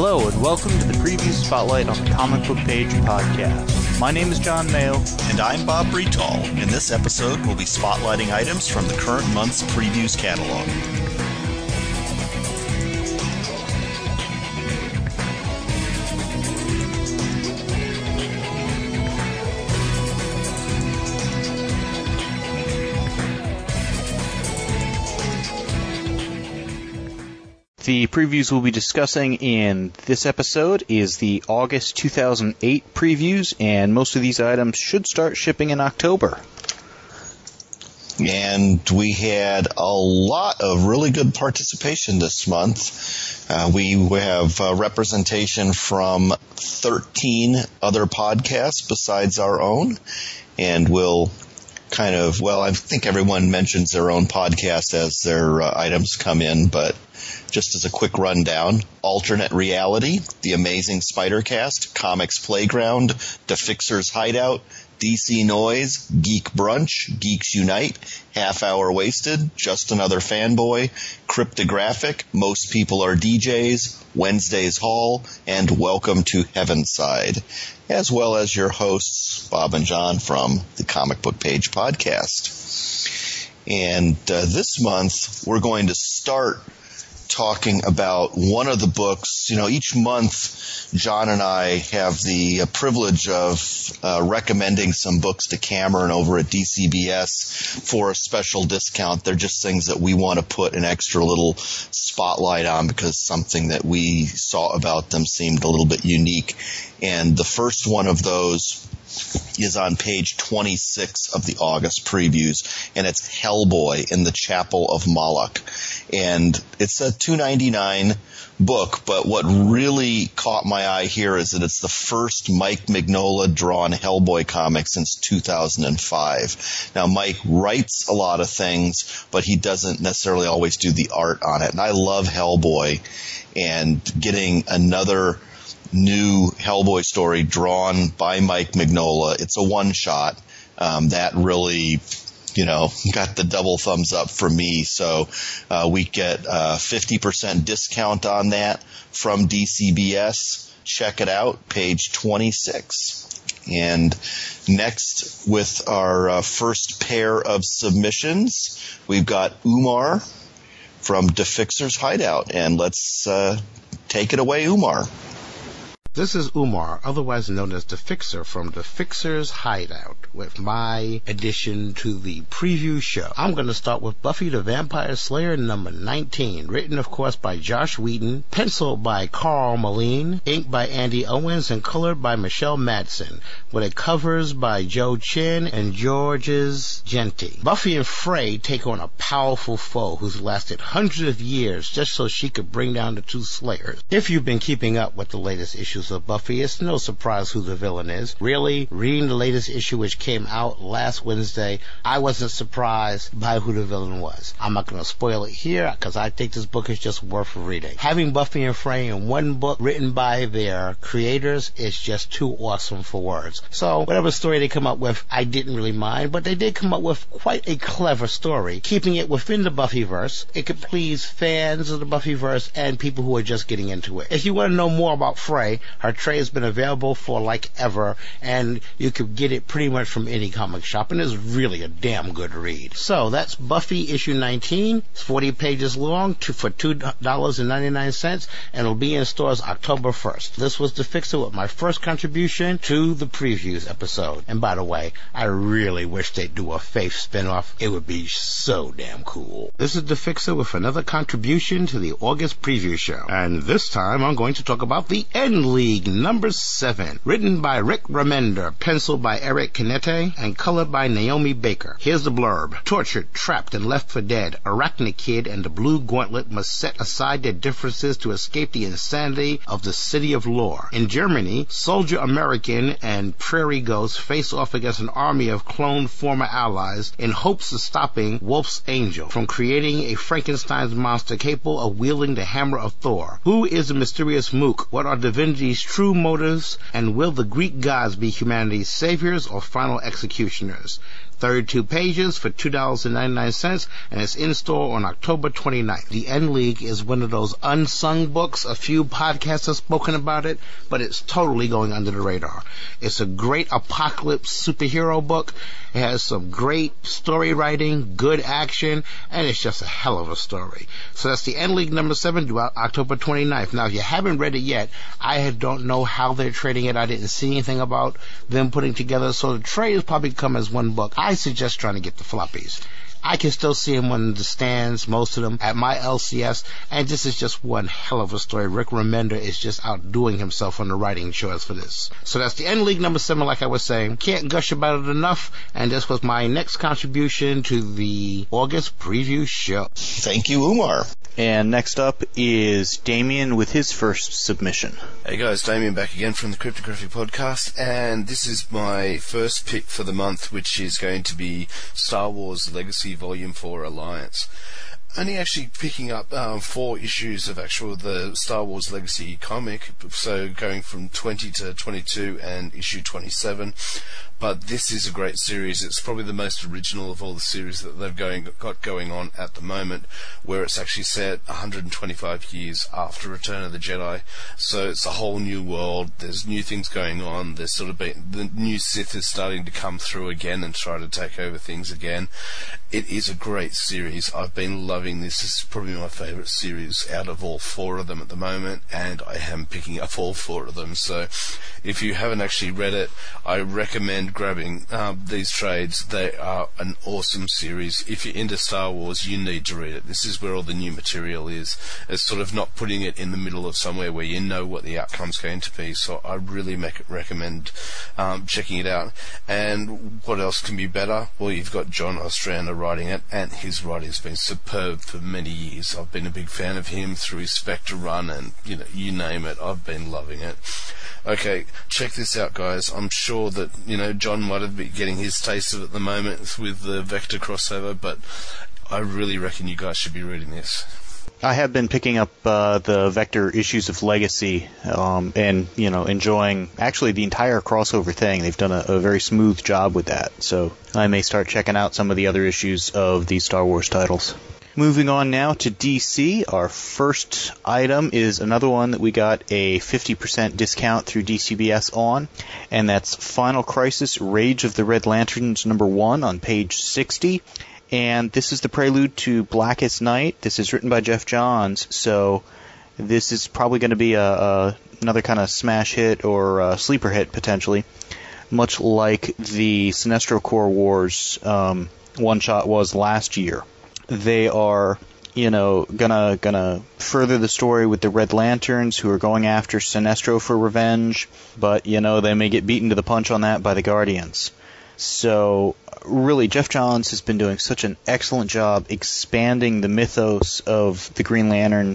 Hello and welcome to the Preview Spotlight on the Comic Book Page podcast. My name is John Mayo. And I'm Bob Bretal. In this episode, we'll be spotlighting items from the current month's Previews catalog. The previews we'll be discussing in this episode is the August 2008 previews, and most of these items should start shipping in October. And we had a lot of really good participation this month. We have representation from 13 other podcasts besides our own, and we'll I think everyone mentions their own podcast as their items come in, but just as a quick rundown: Alternate Reality, The Amazing Spider-Cast, Comics Playground, The Fixer's Hideout, DC Noise, Geek Brunch, Geeks Unite, Half Hour Wasted, Just Another Fanboy, Cryptographic, Most People Are DJs, Wednesday's Haul, and Welcome to Heavenside, as well as your hosts, Bob and John from the Comic Book Page podcast. And this month, we're going to start talking about one of the books. You know, each month, John and I have the privilege of recommending some books to Cameron over at DCBS for a special discount. They're just things that we want to put an extra little spotlight on because something that we saw about them seemed a little bit unique. And the first one of those is on page 26 of the August previews, and it's Hellboy in the Chapel of Moloch. And it's a $2.99 book, but what really caught my eye here is that it's the first Mike Mignola drawn Hellboy comic since 2005. Now, Mike writes a lot of things, but he doesn't necessarily always do the art on it. And I love Hellboy, and getting another new Hellboy story drawn by Mike Mignola, it's a one-shot. That really, got the double thumbs up for me. So we get a 50% discount on that from DCBS. Check it out, page 26. And next, with our first pair of submissions, we've got Umar from The Fixer's Hideout. And let's take it away, Umar. This is Umar, otherwise known as The Fixer from The Fixer's Hideout, with my addition to the preview show. I'm going to start with Buffy the Vampire Slayer number 19, written, of course, by Josh Whedon, penciled by Carl Moline, inked by Andy Owens, and colored by Michelle Madsen, with covers by Joe Chin and Georges Genti. Buffy and Frey take on a powerful foe who's lasted hundreds of years just so she could bring down the two Slayers. If you've been keeping up with the latest issues of Buffy, it's no surprise who the villain is. Really, reading the latest issue, which came out last Wednesday, I wasn't surprised by who the villain was. I'm not going to spoil it here because I think this book is just worth reading. Having Buffy and Frey in one book written by their creators is just too awesome for words. So whatever story they come up with, I didn't really mind, but they did come up with quite a clever story, keeping it within the Buffyverse. It could please fans of the Buffyverse and people who are just getting into it. If you want to know more about Frey, her trade has been available for like ever, and you could get it pretty much from any comic shop, and it's really a damn good read. So that's Buffy issue 19. It's 40 pages long for $2.99, and it'll be in stores October 1st. This was The Fixer with my first contribution to the previews episode. And by the way, I really wish they'd do a Faith spinoff. It would be so damn cool. This is The Fixer with another contribution to the August preview show, and this time I'm going to talk about the End League number 7, written by Rick Remender, penciled by Eric Canete, and colored by Naomi Baker. Here's the blurb. Tortured, trapped, and left for dead, Arachne Kid and the Blue Gauntlet must set aside their differences to escape the insanity of the City of Lore. In Germany, Soldier American and Prairie Ghost face off against an army of cloned former allies in hopes of stopping Wolf's Angel from creating a Frankenstein's monster capable of wielding the hammer of Thor. Who is the mysterious Mook? What are divinity's true motives? And will the Greek gods be humanity's saviors or final executioners? 32 pages for $2.99, and it's in store on October 29th. The End League is one of those unsung books. A few podcasts have spoken about it, but it's totally going under the radar. It's a great apocalypse superhero book. It has some great story writing, good action, and it's just a hell of a story. So that's the End League number 7 due out October 29th. Now, if you haven't read it yet, I don't know how they're trading it. I didn't see anything about them putting together, so the trade has probably come as one book. I suggest trying to get the floppies. I can still see them on the stands, most of them, at my LCS, and this is just one hell of a story. Rick Remender is just outdoing himself on the writing choice for this. So that's the End League number 7, like I was saying. Can't gush about it enough, and this was my next contribution to the August preview show. Thank you, Umar. And next up is Damien with his first submission. Hey guys, Damien back again from the Cryptography Podcast, and this is my first pick for the month, which is going to be Star Wars Legacy Volume 4 Alliance. Only actually picking up 4 issues of the Star Wars Legacy comic, so going from 20 to 22 and issue 27. But this is a great series. It's probably the most original of all the series that they've got going on at the moment, where it's actually set 125 years after Return of the Jedi. So it's a whole new world. There's new things going on. There's the new Sith is starting to come through again and try to take over things again. It is a great series. I've been loving this. This is probably my favourite series out of all 4 of them at the moment, and I am picking up all 4 of them. So if you haven't actually read it, I recommend grabbing these trades. They are an awesome series. If you're into Star Wars, you need to read it. This is where all the new material is. It's sort of not putting it in the middle of somewhere where you know what the outcome's going to be. So I really recommend checking it out. And what else can be better? Well, you've got John Ostrander writing it, and his writing's been superb for many years. I've been a big fan of him through his Spectre run, and you name it, I've been loving it. Okay, check this out, guys. I'm sure that, John might have been getting his taste of it at the moment with the Vector crossover, but I really reckon you guys should be reading this. I have been picking up the Vector issues of Legacy, and enjoying actually the entire crossover thing. They've done a very smooth job with that, so I may start checking out some of the other issues of these Star Wars titles. Moving on now to DC, our first item is another one that we got a 50% discount through DCBS on, and that's Final Crisis Rage of the Red Lanterns #1 on page 60. And this is the prelude to Blackest Night. This is written by Jeff Johns, so this is probably going to be another kind of smash hit or sleeper hit, potentially, much like the Sinestro Corps Wars one-shot was last year. They are, gonna further the story with the Red Lanterns, who are going after Sinestro for revenge, but, they may get beaten to the punch on that by the Guardians. So, really, Jeff Johns has been doing such an excellent job expanding the mythos of the Green Lantern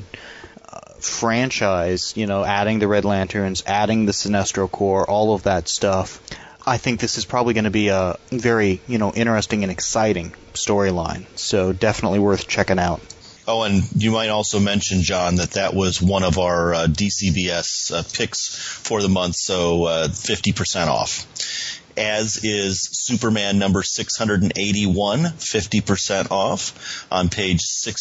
franchise, adding the Red Lanterns, adding the Sinestro Corps, all of that stuff. I think this is probably going to be a very, interesting and exciting storyline. So definitely worth checking out. Oh, and you might also mention, John, that was one of our DCBS picks for the month, so 50% off. As is Superman number 681, 50% off on page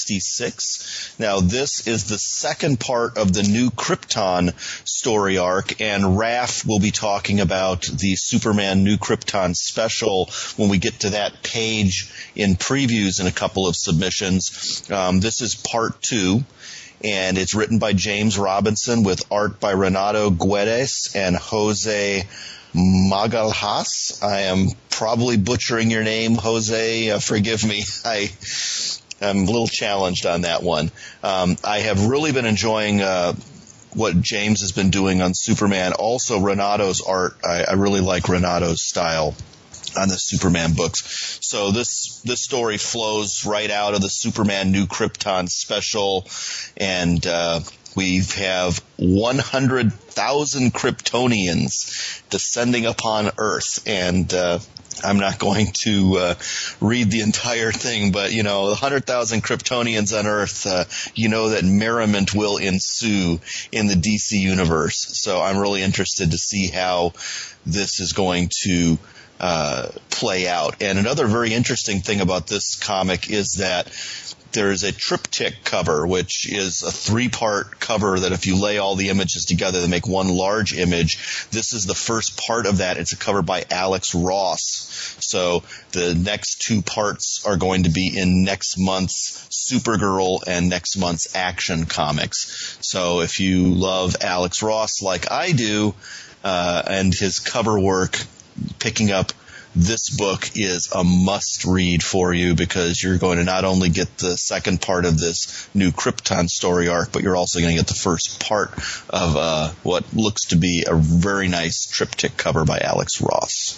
66. Now, this is the second part of the New Krypton story arc, and Raph will be talking about the Superman New Krypton special when we get to that page in previews in a couple of submissions. This is part 2. And it's written by James Robinson with art by Renato Guedes and Jose Magalhaes. I am probably butchering your name, Jose. Forgive me. I'm a little challenged on that one. I have really been enjoying what James has been doing on Superman. Also, Renato's art. I really like Renato's style on the Superman books. So this story flows right out of the Superman New Krypton special, and we have 100,000 Kryptonians descending upon Earth, and I'm not going to read the entire thing, but 100,000 Kryptonians on Earth, that merriment will ensue in the DC universe. So I'm really interested to see how this is going to play out. And another very interesting thing about this comic is that there is a triptych cover, which is a 3-part cover that if you lay all the images together, they make one large image. This is the first part of that. It's a cover by Alex Ross. So the next 2 parts are going to be in next month's Supergirl and next month's Action comics. So if you love Alex Ross like I do, and his cover work, picking up this book is a must-read for you, because you're going to not only get the second part of this new Krypton story arc, but you're also going to get the first part of what looks to be a very nice triptych cover by Alex Ross.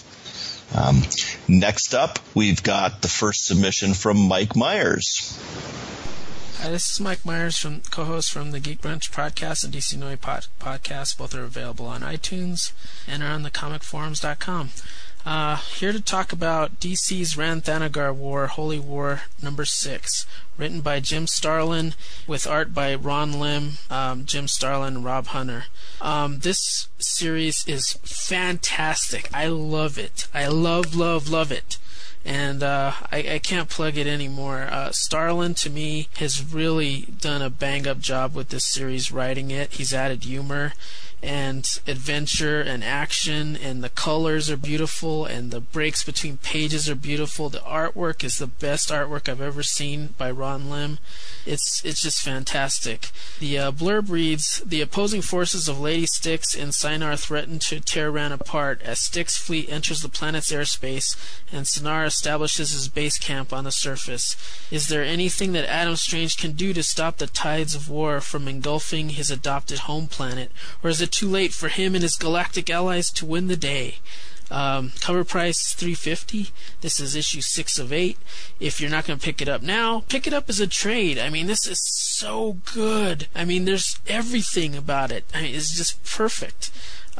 Next up, we've got the first submission from Mike Myers. Hi, this is Mike Myers, co-host from the Geek Brunch podcast and DC Noise podcast. Both are available on iTunes and are on the comicforums.com. Here to talk about DC's Rann-Thanagar War, Holy War number 6, written by Jim Starlin with art by Ron Lim, Jim Starlin, and Rob Hunter. This series is fantastic. I love it. I love it. And I can't plug it anymore. Starlin, to me, has really done a bang-up job with this series, writing it. He's added humor and adventure and action, and the colors are beautiful, and the breaks between pages are beautiful. The artwork is the best artwork I've ever seen by Ron Lim. It's just fantastic. The blurb reads, the opposing forces of Lady Styx and Sinar threaten to tear Rann apart as Styx fleet enters the planet's airspace and Sinar establishes his base camp on the surface. Is there anything that Adam Strange can do to stop the tides of war from engulfing his adopted home planet, or is it too late for him and his galactic allies to win the day? Cover price $3.50. This is issue 6 of 8. If you're not going to pick it up now, pick it up as a trade. I mean, this is so good. I mean, there's everything about it. I mean, it's just perfect.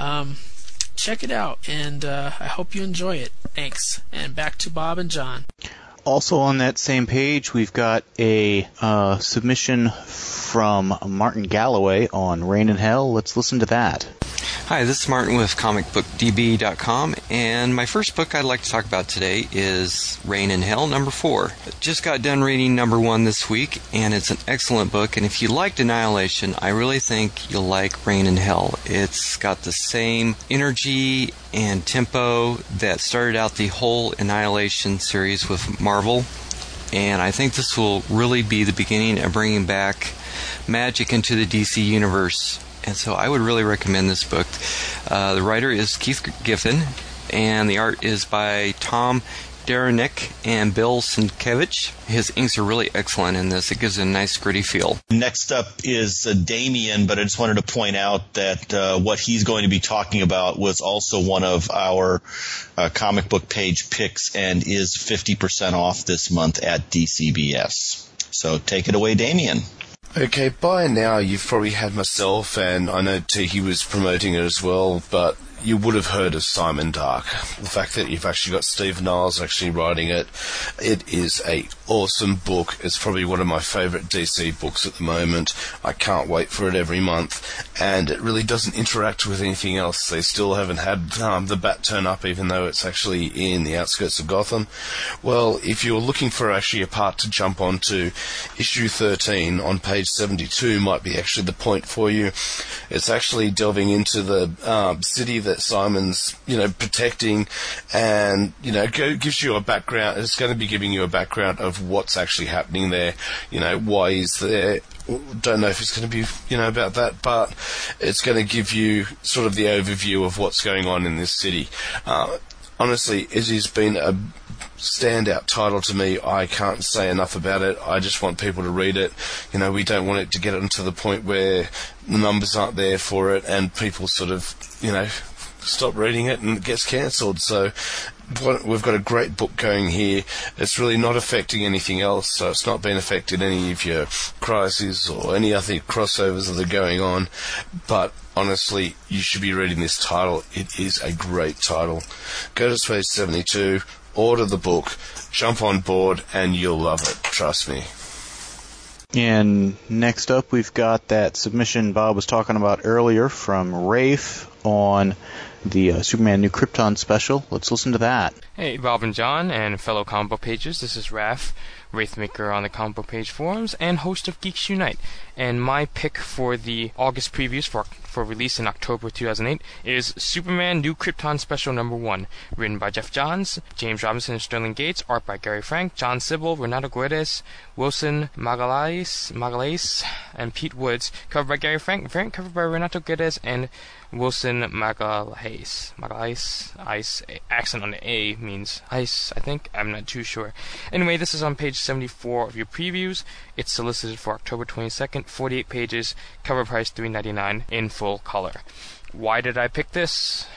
Check it out, and I hope you enjoy it. Thanks. And back to Bob and John. Also on that same page, we've got a submission from Martin Galloway on Rain and Hell. Let's listen to that. Hi, this is Martin with comicbookdb.com, and my first book I'd like to talk about today is Rain and Hell number 4. Just got done reading number 1 this week, and it's an excellent book, and if you liked Annihilation, I really think you'll like Rain and Hell. It's got the same energy and tempo that started out the whole Annihilation series with Marvel, and I think this will really be the beginning of bringing back magic into the DC universe. And so I would really recommend this book. The writer is Keith Giffen, and the art is by Tom Derenick and Bill Sienkiewicz. His inks are really excellent in this. It gives it a nice gritty feel. Next up is Damien, but I just wanted to point out that what he's going to be talking about was also one of our comic book page picks and is 50% off this month at DCBS. So take it away, Damien. Okay, by now you've probably had myself, and I know Tiki was promoting it as well, but you would have heard of Simon Dark. The fact that you've actually got Steve Niles actually writing it, it is a awesome book. It's probably one of my favourite DC books at the moment. I can't wait for it every month, and it really doesn't interact with anything else. They still haven't had the Bat turn up, even though it's actually in the outskirts of Gotham. Well, if you're looking for actually a part to jump onto, issue 13 on page 72 might be actually the point for you. It's actually delving into the city that Simon's, protecting, and, gives you a background. It's going to be giving you a background of what's actually happening there, why he's there. Don't know if it's going to be, about that, but it's going to give you sort of the overview of what's going on in this city. Honestly, it has been a standout title to me. I can't say enough about it. I just want people to read it. We don't want it to get to the point where the numbers aren't there for it and people sort of, stop reading it and it gets cancelled. So we've got a great book going here. It's really not affecting anything else, so it's not been affecting any of your crises or any other crossovers that are going on. But honestly, you should be reading this title. It is a great title. Go to page 72, order the book, jump on board, and you'll love it. Trust me. And next up, we've got that submission Bob was talking about earlier from Rafe on the Superman New Krypton special. Let's listen to that. Hey, Bob and John, and fellow comic book pages. This is Raph, Wraithmaker on the comic book page forums, and host of Geeks Unite. And my pick for the August previews for release in October 2008 is Superman New Krypton Special No. 1, written by Jeff Johns, James Robinson and Sterling Gates, art by Gary Frank, John Sybil, Renato Guedes, Wilson Magalhaes, and Pete Woods, covered by Gary Frank, variant covered by Renato Guedes and Wilson Magalhaes. Ice, accent on the A means ice, I think. I'm not too sure. Anyway, this is on page 74 of your previews. It's solicited for October 22nd, 48 pages, cover price $3.99 in full color. Why did I pick this?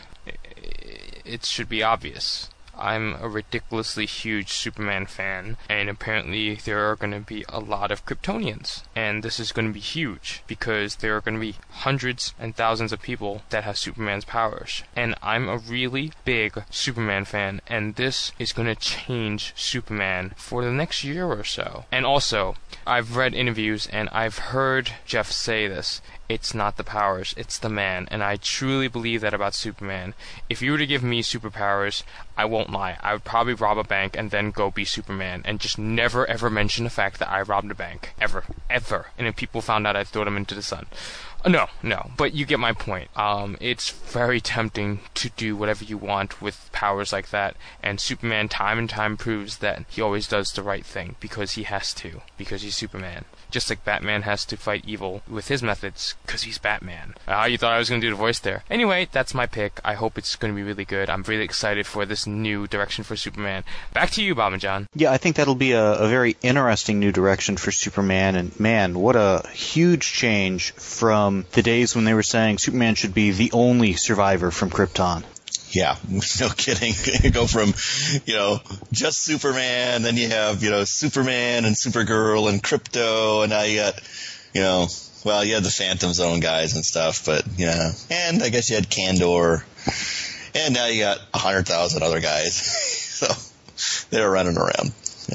It should be obvious. I'm a ridiculously huge Superman fan, and apparently there are going to be a lot of Kryptonians. And this is going to be huge, because there are going to be hundreds and thousands of people that have Superman's powers. And I'm a really big Superman fan, and this is going to change Superman for the next year or so. And also, I've read interviews, and I've heard Jeff say this. It's not the powers, it's the man, and I truly believe that about Superman. If you were to give me superpowers, I won't lie, I would probably rob a bank and then go be Superman, and just never ever mention the fact that I robbed a bank. Ever. And if people found out, I'd throw them into the sun. No, but you get my point. It's very tempting to do whatever you want with powers like that, and Superman time and time proves that he always does the right thing, because he has to, because he's Superman. Just like Batman has to fight evil with his methods, because he's Batman. You thought I was going to do the voice there. Anyway, that's my pick. I hope it's going to be really good. I'm really excited for this new direction for Superman. Back to you, Bob and John. Yeah, I think that'll be a very interesting new direction for Superman, and man, what a huge change from the days when they were saying Superman should be the only survivor from Krypton. Yeah, no kidding. You go from, just Superman, then you have, Superman and Supergirl and Krypto, and now you got, you had the Phantom Zone guys and stuff, but, and I guess you had Kandor, and now you got 100,000 other guys. So they're running around.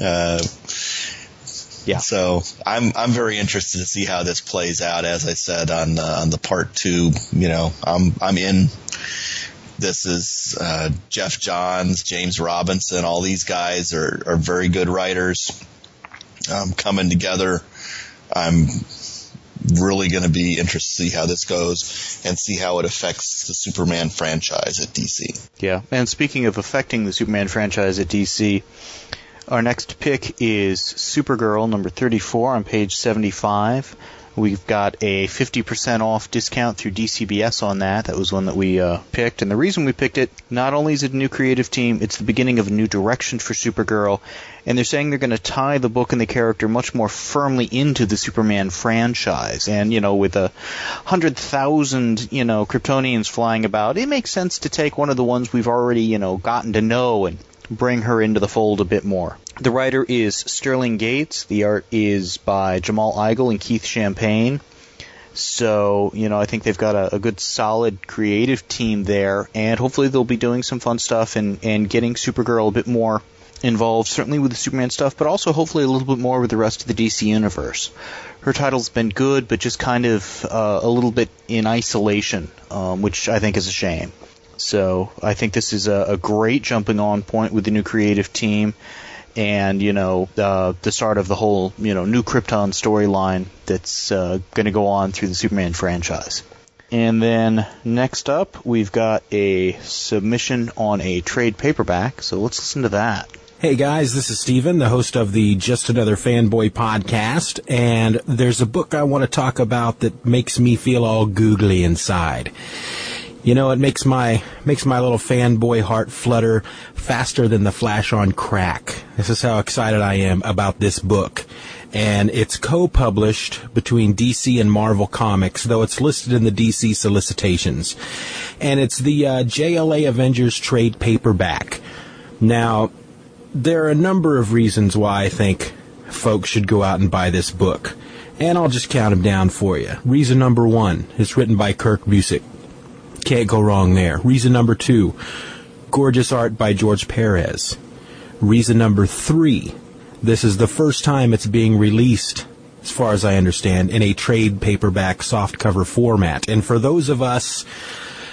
Yeah. So I'm very interested to see how this plays out. As I said on the part 2, I'm in. This is Jeff Johns, James Robinson. All these guys are very good writers coming together. I'm really going to be interested to see how this goes and see how it affects the Superman franchise at DC. Yeah, and speaking of affecting the Superman franchise at DC, our next pick is Supergirl number 34 on page 75. We've got a 50% off discount through DCBS on that. That was one that we picked. And the reason we picked it, not only is it a new creative team, it's the beginning of a new direction for Supergirl. And they're saying they're going to tie the book and the character much more firmly into the Superman franchise. And, with 100,000, Kryptonians flying about, it makes sense to take one of the ones we've already, gotten to know and bring her into the fold a bit more. The writer is Sterling Gates. The art is by Jamal Igle and Keith Champagne. So, I think they've got a good, solid creative team there, and hopefully they'll be doing some fun stuff and getting Supergirl a bit more involved, certainly with the Superman stuff, but also hopefully a little bit more with the rest of the DC universe. Her title's been good, but just kind of a little bit in isolation, which I think is a shame. So I think this is a great jumping on point with the new creative team. And, the start of the whole, new Krypton storyline that's going to go on through the Superman franchise. And then next up, we've got a submission on a trade paperback, so let's listen to that. Hey guys, this is Steven, the host of the Just Another Fanboy podcast, and there's a book I want to talk about that makes me feel all googly inside. It makes my little fanboy heart flutter faster than the flash on crack. This is how excited I am about this book. And it's co-published between DC and Marvel Comics, though it's listed in the DC solicitations. And it's the JLA Avengers trade paperback. Now, there are a number of reasons why I think folks should go out and buy this book. And I'll just count them down for you. Reason number 1, it's written by Kirk Busiek. Can't go wrong there. Reason number 2, gorgeous art by George Perez. Reason number 3, this is the first time it's being released, as far as I understand, in a trade paperback softcover format. And for those of us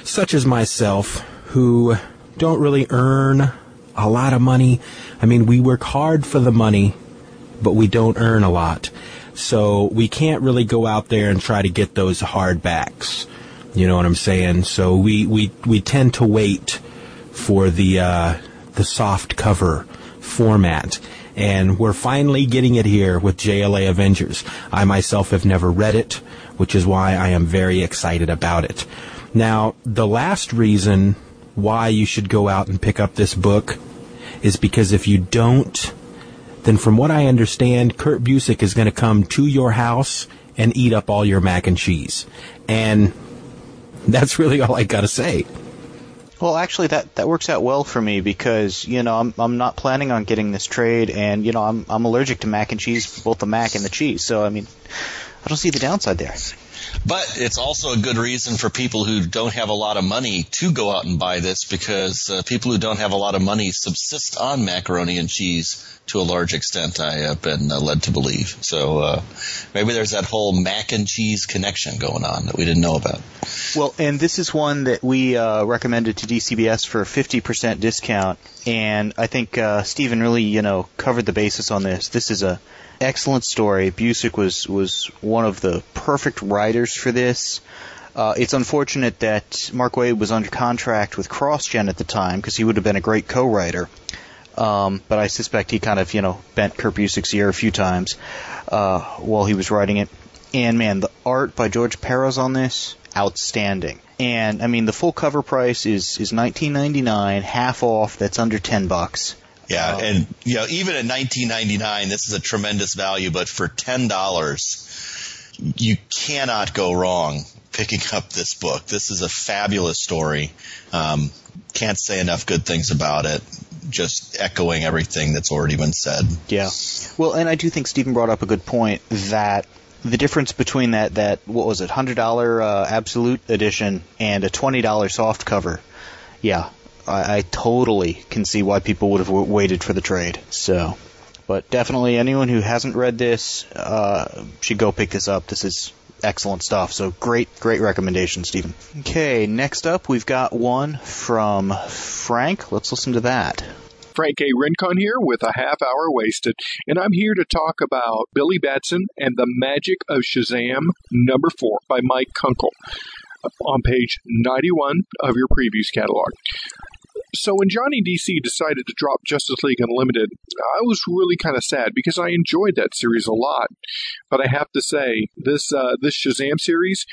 such as myself, who don't really earn a lot of money. I mean, we work hard for the money, but we don't earn a lot. So we can't really go out there and try to get those hardbacks. You know what I'm saying? So we tend to wait for the soft cover format. And we're finally getting it here with JLA Avengers. I myself have never read it, which is why I am very excited about it. Now, the last reason why you should go out and pick up this book is because if you don't, then from what I understand, Kurt Busiek is going to come to your house and eat up all your mac and cheese. And that's really all I got to say. Well, actually, that works out well for me because, you know, I'm not planning on getting this trade, and, you know, I'm allergic to mac and cheese, both the mac and the cheese. So, I mean, I don't see the downside there. But it's also a good reason for people who don't have a lot of money to go out and buy this, because people who don't have a lot of money subsist on macaroni and cheese to a large extent, I have been led to believe. So maybe there's that whole mac and cheese connection going on that we didn't know about. Well, and this is one that we recommended to DCBS for a 50% discount, and I think Stephen really, you know, covered the basis on this. This is a excellent story. Busiek was one of the perfect writers for this. It's unfortunate that Mark Waid was under contract with CrossGen at the time, because he would have been a great co-writer. But I suspect he kind of, you know, bent Kurt Busiek's ear a few times while he was writing it. And, man, the art by George Peros on this, outstanding. And, I mean, the full cover price is $19.99, half off, that's under $10. Yeah, and, you know, even at $19.99, this is a tremendous value, but for $10, you cannot go wrong picking up this book. This is a fabulous story. Can't say enough good things about it. Just echoing everything that's already been said. Yeah. Well, and I do think Stephen brought up a good point that the difference between that what was it, $100 Absolute Edition and a $20 soft cover, yeah, I totally can see why people would have waited for the trade. So, but definitely anyone who hasn't read this should go pick this up. This is excellent stuff. So great recommendation, Stephen. Okay, next up we've got one from Frank. Let's listen to that. Frank A. Rincon here with a half hour wasted, and I'm here to talk about Billy Batson and the Magic of Shazam number 4 by Mike Kunkel on page 91 of your previews catalog. So when Johnny DC decided to drop Justice League Unlimited, I was really kind of sad because I enjoyed that series a lot. But I have to say, this Shazam series,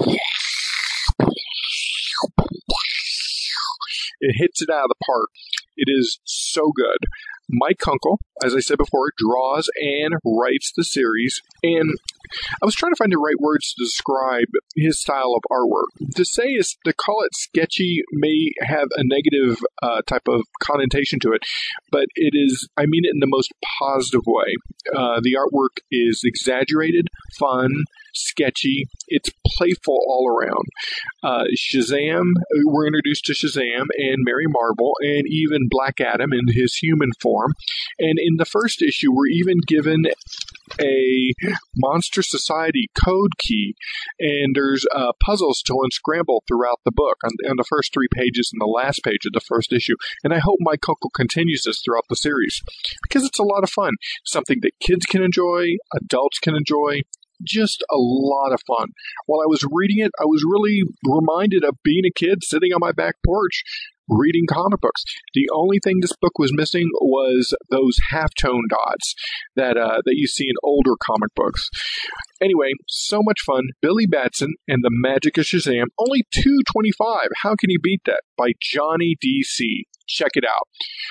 it hits it out of the park. It is so good. Mike Kunkel, as I said before, draws and writes the series, and I was trying to find the right words to describe his style of artwork. To call it sketchy may have a negative type of connotation to it, but it is, I mean it in the most positive way. The artwork is exaggerated, fun, sketchy. It's playful all around. Shazam, we're introduced to Shazam and Mary Marvel and even Black Adam in his human form. And in the first issue, we're even given a Monster Society code key, and there's puzzles to unscramble throughout the book on the first 3 pages and the last page of the first issue. And I hope Mike Kunkel continues this throughout the series because it's a lot of fun. Something that kids can enjoy, adults can enjoy. Just a lot of fun. While I was reading it, I was really reminded of being a kid sitting on my back porch reading comic books. The only thing this book was missing was those halftone dots that you see in older comic books. Anyway, so much fun. Billy Batson and the Magic of Shazam. Only $2.25. How can you beat that? By Johnny DC. Check it out.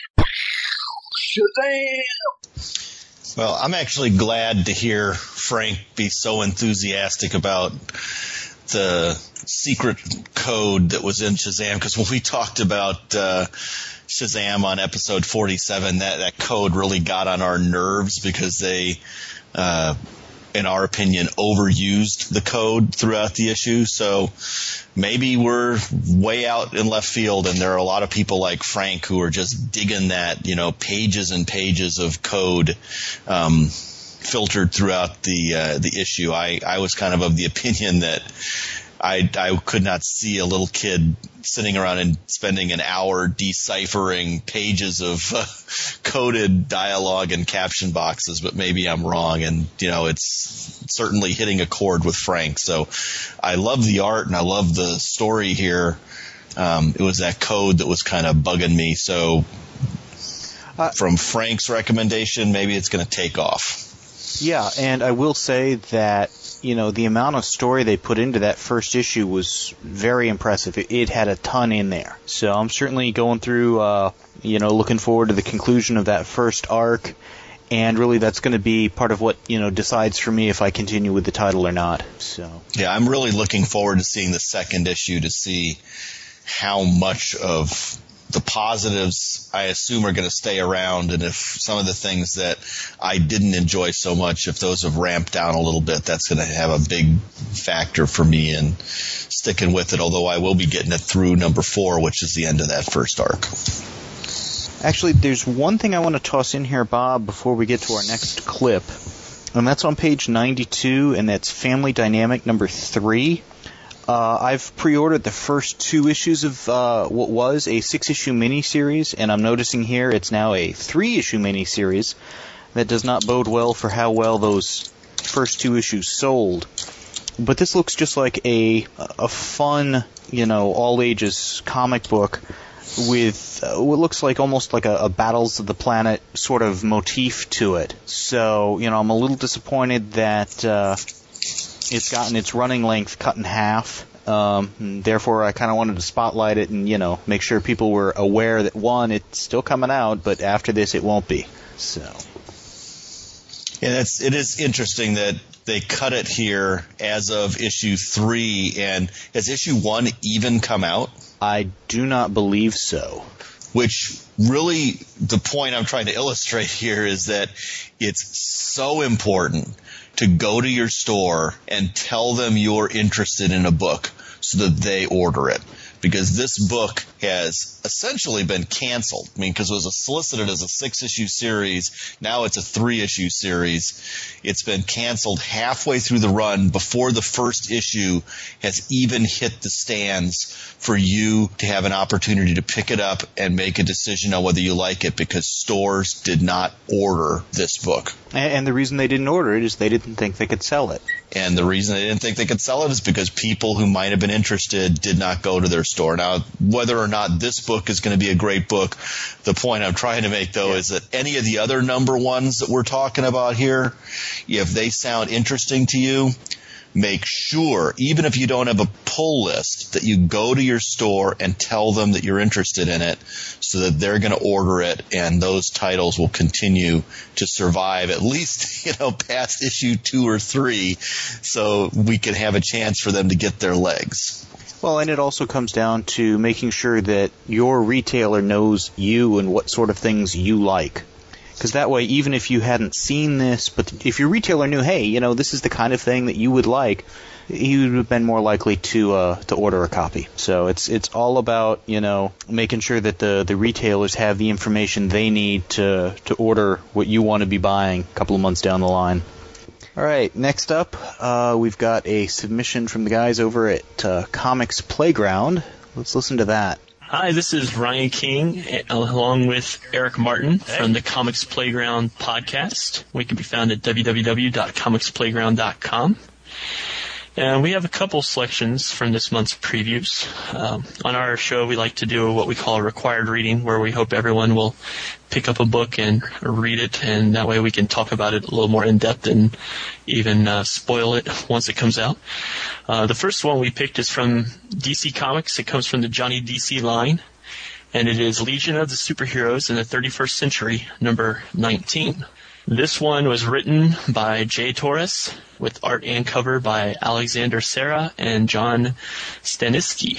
Shazam! Well, I'm actually glad to hear Frank be so enthusiastic about the secret code that was in Shazam, because when we talked about Shazam on episode 47, that code really got on our nerves because they, in our opinion, overused the code throughout the issue. So maybe we're way out in left field, and there are a lot of people like Frank who are just digging that, you know, pages and pages of code filtered throughout the issue. I was kind of the opinion that I could not see a little kid sitting around and spending an hour deciphering pages of coded dialogue and caption boxes, but maybe I'm wrong. And, it's certainly hitting a chord with Frank. So I love the art and I love the story here. It was that code that was kind of bugging me. So from Frank's recommendation, maybe it's going to take off. Yeah, and I will say that, the amount of story they put into that first issue was very impressive. It had a ton in there. So I'm certainly going through, looking forward to the conclusion of that first arc. And really that's going to be part of what, decides for me if I continue with the title or not. So yeah, I'm really looking forward to seeing the second issue to see how much of the positives I assume are going to stay around, and if some of the things that I didn't enjoy so much, if those have ramped down a little bit, that's going to have a big factor for me in sticking with it, although I will be getting it through number 4, which is the end of that first arc. Actually, there's one thing I want to toss in here, Bob, before we get to our next clip, and that's on page 92, and that's Family Dynamic number 3. I've pre-ordered the first 2 issues of what was a 6-issue miniseries, and I'm noticing here it's now a 3-issue miniseries. That does not bode well for how well those first 2 issues sold. But this looks just like a fun, all-ages comic book with what looks like almost like a Battles of the Planet sort of motif to it. So, I'm a little disappointed that it's gotten its running length cut in half. Therefore, I kind of wanted to spotlight it and, make sure people were aware that, one, it's still coming out, but after this it won't be. So, yeah, it is interesting that they cut it here as of issue 3, and has issue 1 even come out? I do not believe so. Which really, the point I'm trying to illustrate here is that it's so important to go to your store and tell them you're interested in a book so that they order it. Because this book has essentially been canceled. Because it was solicited as a 6-issue series. Now it's a 3-issue series. It's been canceled halfway through the run before the first issue has even hit the stands for you to have an opportunity to pick it up and make a decision on whether you like it, because stores did not order this book. And the reason they didn't order it is they didn't think they could sell it. And the reason they didn't think they could sell it is because people who might have been interested did not go to their store. Now, whether or not this book is going to be a great book, the point I'm trying to make, though, is that any of the other number 1s that we're talking about here, if they sound interesting to you, make sure, even if you don't have a pull list, that you go to your store and tell them that you're interested in it so that they're going to order it, and those titles will continue to survive at least, past issue 2 or 3, so we can have a chance for them to get their legs. Well, and it also comes down to making sure that your retailer knows you and what sort of things you like. Because that way, even if you hadn't seen this, but if your retailer knew, hey, this is the kind of thing that you would like, he would have been more likely to order a copy. So it's all about, making sure that the retailers have the information they need to order what you want to be buying a couple of months down the line. All right, next up, we've got a submission from the guys over at Comics Playground. Let's listen to that. Hi, this is Ryan King, along with Eric Martin from the Comics Playground podcast. We can be found at www.comicsplayground.com. And we have a couple selections from this month's previews. On our show, we like to do what we call a required reading, where we hope everyone will pick up a book and read it, and that way we can talk about it a little more in depth and even spoil it once it comes out. The first one we picked is from DC Comics. It comes from the Johnny DC line, and it is Legion of the Superheroes in the 31st Century, number 19. This one was written by Jay Torres, with art and cover by Alexander Serra and John Staniski.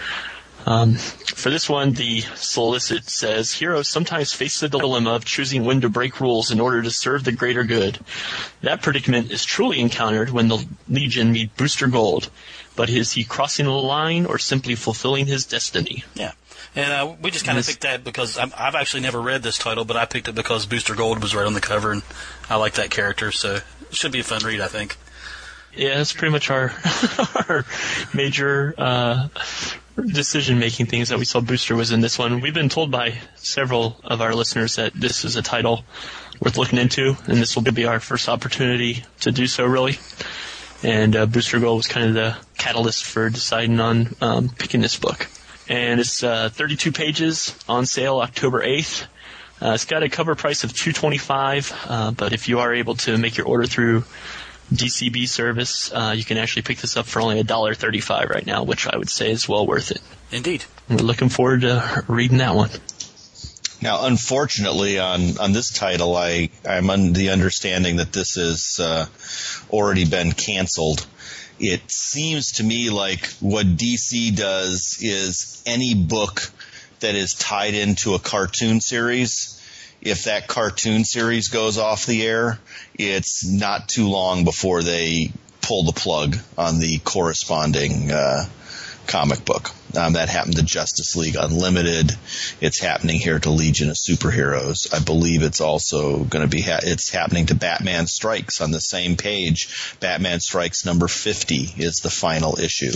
For this one, the solicit says, heroes sometimes face the dilemma of choosing when to break rules in order to serve the greater good. That predicament is truly encountered when the Legion meet Booster Gold. But is he crossing the line or simply fulfilling his destiny? Yeah. And we just kind of picked that because I've actually never read this title, but I picked it because Booster Gold was right on the cover, and I like that character, so it should be a fun read, I think. Yeah, that's pretty much our our major decision-making things that we saw Booster was in this one. We've been told by several of our listeners that this is a title worth looking into, and this will be our first opportunity to do so, really. And Booster Gold was kind of the catalyst for deciding on picking this book. And it's 32 pages, on sale October 8th. It's got a cover price of $225, but if you are able to make your order through DCB service, you can actually pick this up for only $1.35 right now, which I would say is well worth it. Indeed. We're looking forward to reading that one. Now, unfortunately, on this title, I'm under the understanding that this has already been canceled. It seems to me like what DC does is any book that is tied into a cartoon series, if that cartoon series goes off the air, it's not too long before they pull the plug on the corresponding comic book. That happened to Justice League Unlimited. It's happening here to Legion of Superheroes. I believe it's also going to be it's happening to Batman Strikes on the same page. Batman Strikes number 50 is the final issue.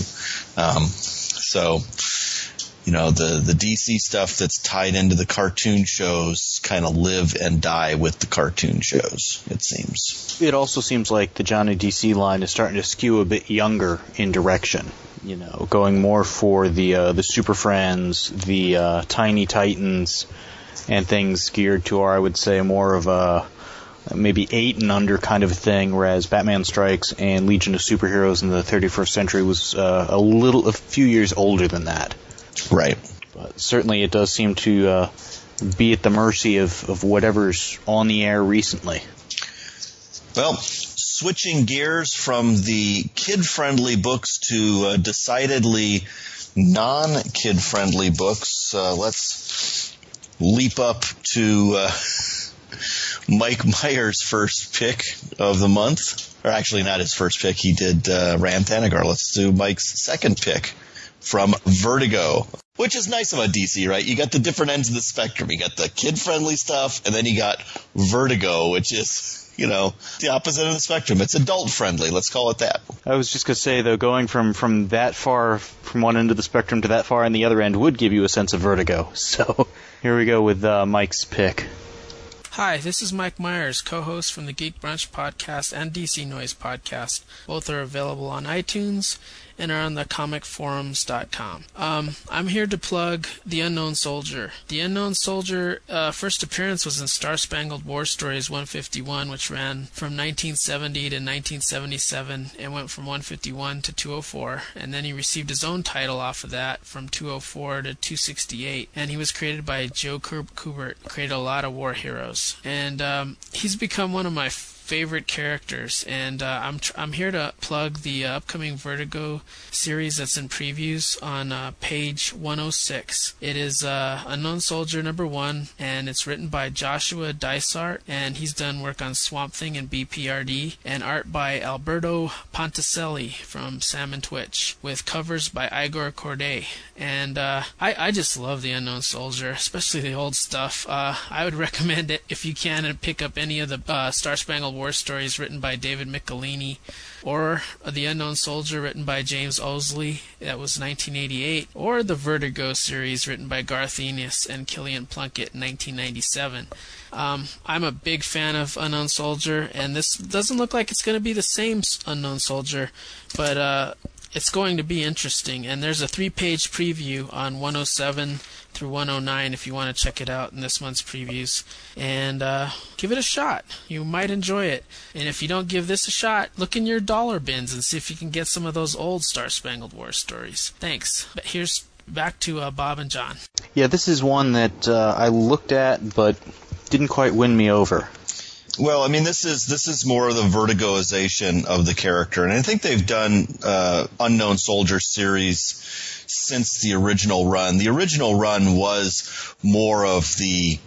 So, you know, the DC stuff that's tied into the cartoon shows kind of live and die with the cartoon shows, it seems. It also seems like the Johnny DC line is starting to skew a bit younger in direction. You know, going more for the Super Friends, the Tiny Titans, and things geared to, I would say, more of a maybe 8 and under kind of a thing, whereas Batman Strikes and Legion of Superheroes in the 31st century was a few years older than that. Right. But certainly it does seem to be at the mercy of whatever's on the air recently. Well, switching gears from the kid-friendly books to decidedly non-kid-friendly books, let's leap up to Mike Myers' first pick of the month. Or actually not his first pick, he did Ram Thanagar. Let's do Mike's second pick from Vertigo, which is nice about DC, right? You got the different ends of the spectrum. You got the kid-friendly stuff, and then you got Vertigo, which is, you know, the opposite of the spectrum. It's adult-friendly, let's call it that. I was just going to say, though, going from that far, from one end of the spectrum to that far on the other end would give you a sense of vertigo. So here we go with Mike's pick. Hi, this is Mike Myers, co-host from the Geek Brunch podcast and DC Noise podcast. Both are available on iTunes and are on the comicforums.com. I'm here to plug The Unknown Soldier. The Unknown Soldier first appearance was in Star Spangled War Stories 151, which ran from 1970 to 1977 and went from 151 to 204, and then he received his own title off of that from 204 to 268, and he was created by Joe Kubert, created a lot of war heroes, and he's become one of my favorite characters, and I'm here to plug the upcoming Vertigo series that's in previews on page 106. It is Unknown Soldier #1, and it's written by Joshua Dysart, and he's done work on Swamp Thing and BPRD, and art by Alberto Ponticelli from Sam and Twitch, with covers by Igor Corday. And I just love the Unknown Soldier, especially the old stuff. I would recommend it if you can to pick up any of the Star Spangled War Stories written by David Michelini, or The Unknown Soldier written by James Owsley, that was 1988, or the Vertigo series written by Garth Ennis and Killian Plunkett in 1997. I'm a big fan of Unknown Soldier, and this doesn't look like it's going to be the same Unknown Soldier, but it's going to be interesting, and there's a 3-page preview on 107 through 109 if you want to check it out in this month's previews, and give it a shot. You might enjoy it, and if you don't give this a shot, look in your dollar bins and see if you can get some of those old Star Spangled War stories. Thanks. But here's back to Bob and John. Yeah, this is one that I looked at but didn't quite win me over. Well, I mean, this is more of the Vertigoization of the character, and I think they've done Unknown Soldier series since the original run. The original run was more of the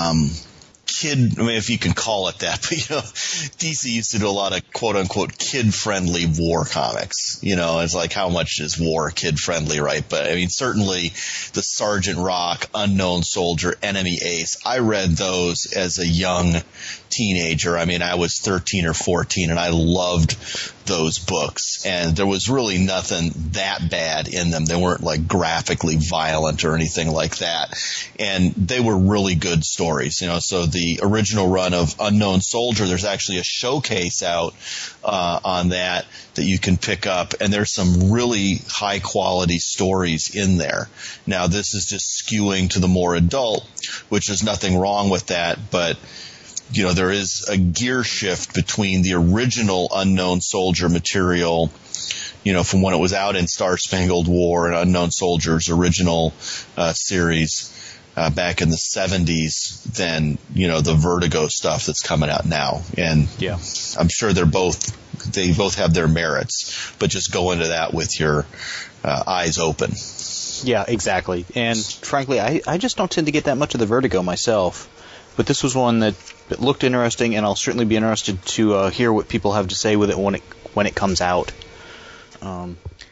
kid, I mean, if you can call it that, but, you know, DC used to do a lot of quote-unquote kid-friendly war comics. You know, it's like, how much is war kid-friendly, right? But, I mean, certainly the Sergeant Rock, Unknown Soldier, Enemy Ace, I read those as a young teenager. I mean, I was 13 or 14, and I loved those books, and there was really nothing that bad in them. They weren't like graphically violent or anything like that, and they were really good stories. So the original run of Unknown Soldier, there's actually a showcase out on that you can pick up, and there's some really high quality stories in there. Now, this is just skewing to the more adult, which is nothing wrong with that, but there is a gear shift between the original Unknown Soldier material, from when it was out in Star Spangled War and Unknown Soldier's original series back in the 70s, than, the Vertigo stuff that's coming out now. And yeah, I'm sure they both have their merits, but just go into that with your eyes open. Yeah, exactly. And frankly, I just don't tend to get that much of the Vertigo myself. But this was one that looked interesting, and I'll certainly be interested to hear what people have to say with it when it comes out. All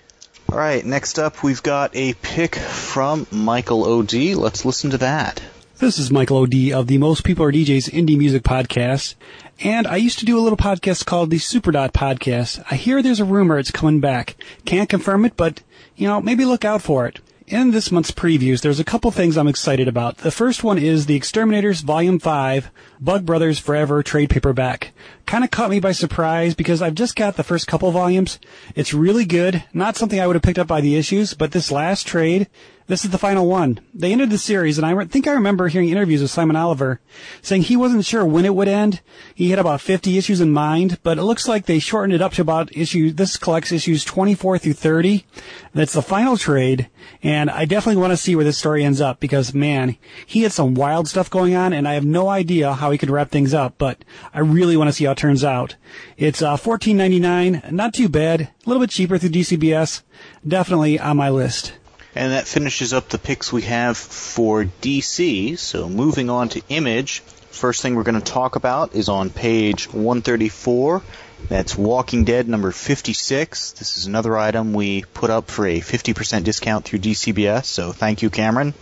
right, next up we've got a pick from Michael O.D. Let's listen to that. This is Michael O.D. of the Most People Are DJs Indie Music Podcast, and I used to do a little podcast called the Superdot Podcast. I hear there's a rumor it's coming back. Can't confirm it, but, maybe look out for it. In this month's previews, there's a couple things I'm excited about. The first one is The Exterminators Volume 5, Bug Brothers Forever trade paperback. Kind of caught me by surprise because I've just got the first couple volumes. It's really good. Not something I would have picked up by the issues, but this last trade, this is the final one. They ended the series, and I think I remember hearing interviews with Simon Oliver saying he wasn't sure when it would end. He had about 50 issues in mind, but it looks like they shortened it up to about this collects issues 24 through 30. That's the final trade, and I definitely want to see where this story ends up because, man, he had some wild stuff going on, and I have no idea how he could wrap things up, but I really want to see how it turns out. It's $14.99, not too bad, a little bit cheaper through DCBS, definitely on my list. And that finishes up the picks we have for DC. So moving on to Image, first thing we're going to talk about is on page 134. That's Walking Dead number 56. This is another item we put up for a 50% discount through DCBS, so thank you, Cameron.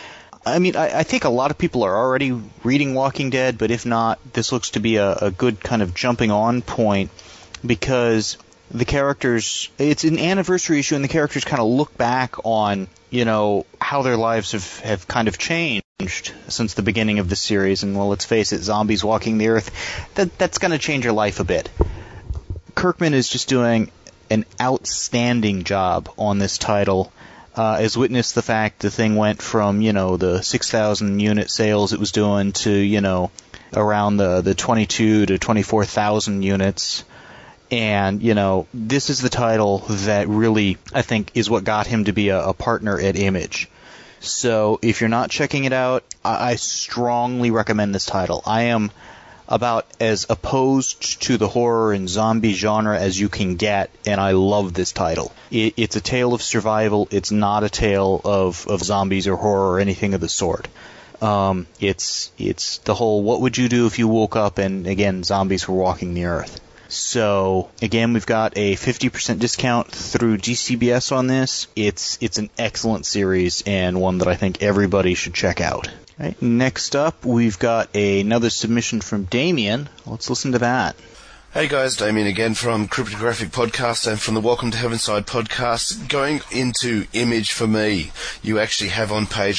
I mean, I think a lot of people are already reading Walking Dead, but if not, this looks to be a good kind of jumping on point because the characters, it's an anniversary issue, and the characters kind of look back on, how their lives have kind of changed since the beginning of the series. And, well, let's face it, zombies walking the earth, that's going to change your life a bit. Kirkman is just doing an outstanding job on this title, as witness the fact the thing went from, the 6,000 unit sales it was doing to, around the 22 to 24,000 units. And, this is the title that really, I think, is what got him to be a partner at Image. So if you're not checking it out, I strongly recommend this title. I am about as opposed to the horror and zombie genre as you can get, and I love this title. It's a tale of survival. It's not a tale of zombies or horror or anything of the sort. It's the whole, what would you do if you woke up and, again, zombies were walking the earth. So, again, we've got a 50% discount through DCBS on this. It's an excellent series and one that I think everybody should check out. Right, next up, we've got another submission from Damien. Let's listen to that. Hey guys, Damien again from Cryptographic Podcast and from the Welcome to Heavenside Podcast. Going into Image for me, you actually have on page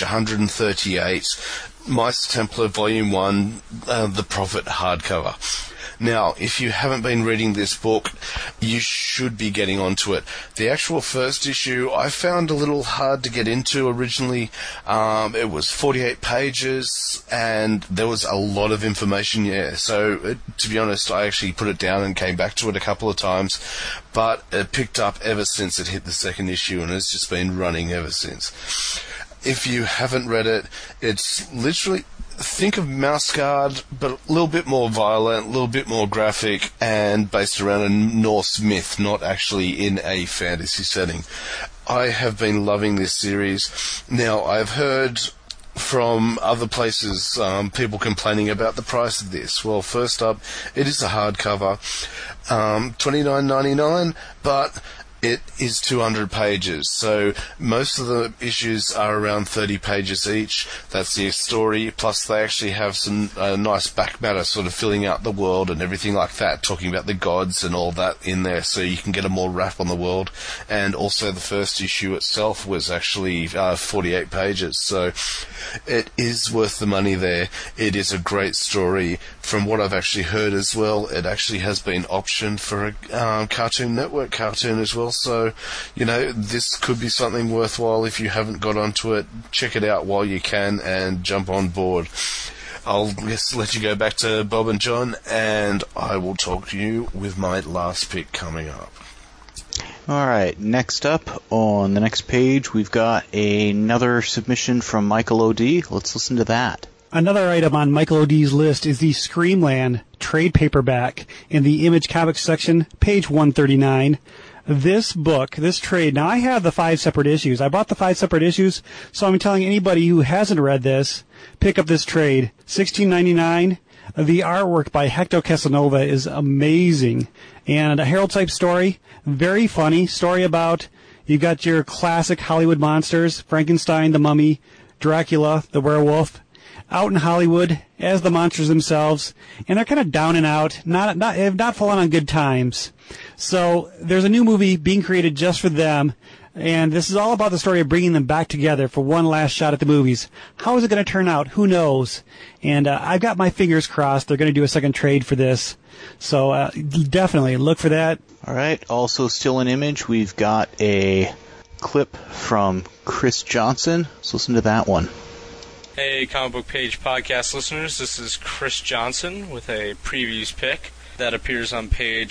138 Mice Templar Volume 1, The Prophet hardcover. Now, if you haven't been reading this book, you should be getting onto it. The actual first issue I found a little hard to get into originally. It was 48 pages, and there was a lot of information, So, to be honest, I actually put it down and came back to it a couple of times, but it picked up ever since it hit the second issue, and it's just been running ever since. If you haven't read it, it's literally... Think of Mouse Guard, but a little bit more violent, a little bit more graphic, and based around a Norse myth, not actually in a fantasy setting. I have been loving this series. Now, I've heard from other places people complaining about the price of this. Well, first up, it is a hardcover, $29.99, but It is 200 pages, so most of the issues are around 30 pages each. That's the story, plus they actually have some nice back matter sort of filling out the world and everything like that, talking about the gods and all that in there, so you can get a more wrap on the world. And also the first issue itself was actually 48 pages, so it is worth the money there. It is a great story. From what I've actually heard as well, it actually has been optioned for a Cartoon Network cartoon as well. So, this could be something worthwhile if you haven't got onto it. Check it out while you can and jump on board. I'll just let you go back to Bob and John, and I will talk to you with my last pick coming up. All right, next up on the next page, we've got another submission from Michael O.D. Let's listen to that. Another item on Michael O.D.'s list is the Screamland trade paperback in the Image Comics section, page 139. This book, this trade, now I have the 5 separate issues. I bought the 5 separate issues, so I'm telling anybody who hasn't read this, pick up this trade. $16.99. The artwork by Hector Casanova is amazing. And a Herald-type story, very funny. Story about, you got your classic Hollywood monsters, Frankenstein, the Mummy, Dracula, the werewolf, out in Hollywood as the monsters themselves, and they're kind of down and out, have not fallen on good times. So there's a new movie being created just for them, and this is all about the story of bringing them back together for one last shot at the movies. How is it going to turn out? Who knows? And I've got my fingers crossed they're going to do a second trade for this. So definitely look for that. All right. Also still in Image, we've got a clip from Chris Johnson. Let's listen to that one. Hey, Comic Book Page podcast listeners, this is Chris Johnson with a previews pick that appears on page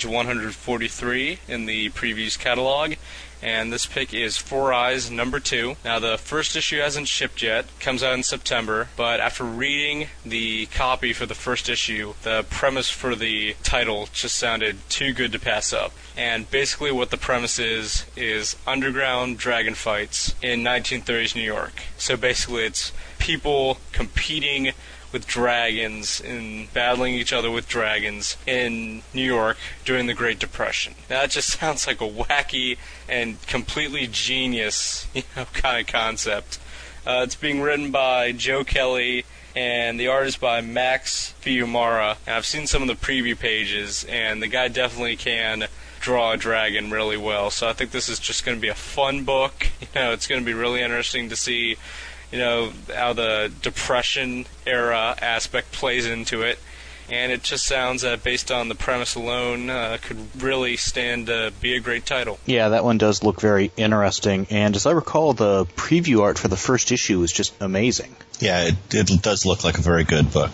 143 in the previews catalog, and this pick is Four Eyes #2. Now, the first issue hasn't shipped yet, comes out in September, but after reading the copy for the first issue, the premise for the title just sounded too good to pass up. And basically what the premise is underground dragon fights in 1930s New York. So basically it's people competing with dragons and battling each other with dragons in New York during the Great Depression. Now, that just sounds like a wacky and completely genius, kind of concept. It's being written by Joe Kelly, and the art is by Max Fiumara. And I've seen some of the preview pages, and the guy definitely can draw a dragon really well. So I think this is just going to be a fun book. It's going to be really interesting to see how the Depression era aspect plays into it. And it just sounds that, based on the premise alone, could really stand to be a great title. Yeah, that one does look very interesting. And as I recall, the preview art for the first issue is just amazing. Yeah, it does look like a very good book.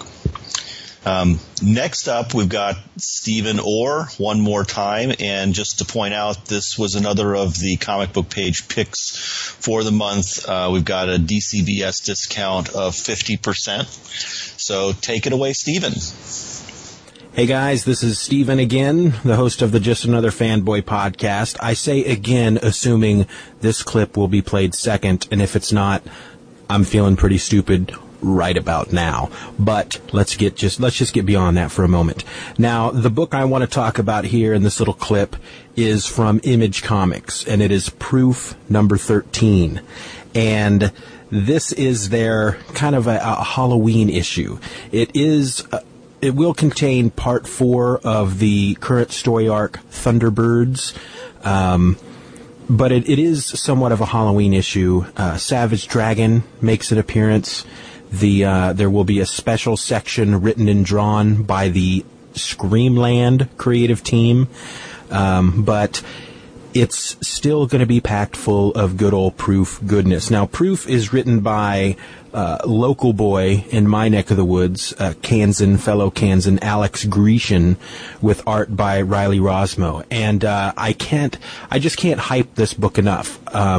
Next up, we've got Stephen Orr one more time, and just to point out, this was another of the Comic Book Page picks for the month. We've got a DCBS discount of 50%. So take it away, Stephen. Hey guys, this is Stephen again, the host of the Just Another Fanboy podcast. I say again, assuming this clip will be played second, and if it's not, I'm feeling pretty stupid right about now. But let's just get beyond that for a moment. Now, the book I want to talk about here in this little clip is from Image Comics, and it is Proof number 13. And this is their kind of a Halloween issue. It will contain part 4 of the current story arc, Thunderbirds. But it is somewhat of a Halloween issue. Savage Dragon makes an appearance. There will be a special section written and drawn by the Screamland creative team. But it's still going to be packed full of good old Proof goodness. Now, Proof is written by local boy in my neck of the woods, fellow Kansan, Alex Grecian, with art by Riley Rosmo. And I just can't hype this book enough.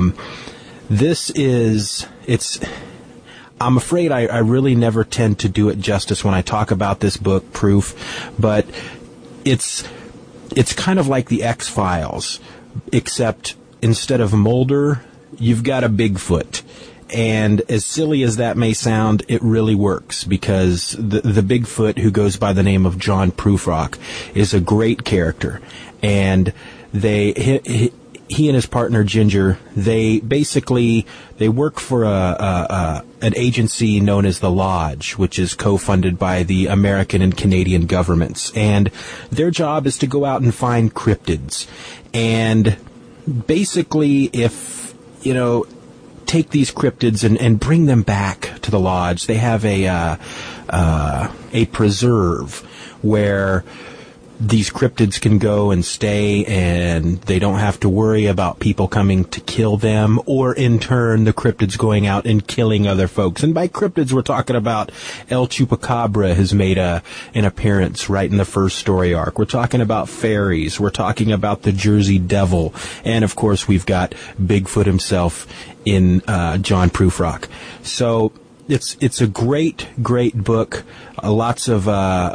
I'm afraid I really never tend to do it justice when I talk about this book, Proof, but it's kind of like the X-Files, except instead of Mulder, you've got a Bigfoot. And as silly as that may sound, it really works, because the Bigfoot, who goes by the name of John Prufrock, is a great character. And he and his partner Ginger, they work for an agency known as the Lodge, which is co-funded by the American and Canadian governments, and their job is to go out and find cryptids. And basically, if take these cryptids and bring them back to the Lodge, they have a preserve where these cryptids can go and stay, and they don't have to worry about people coming to kill them, or in turn the cryptids going out and killing other folks. And by cryptids, we're talking about El Chupacabra has made an appearance right in the first story arc. We're talking about fairies. We're talking about the Jersey Devil. And of course, we've got Bigfoot himself in John Prufrock. So it's a great book. Lots of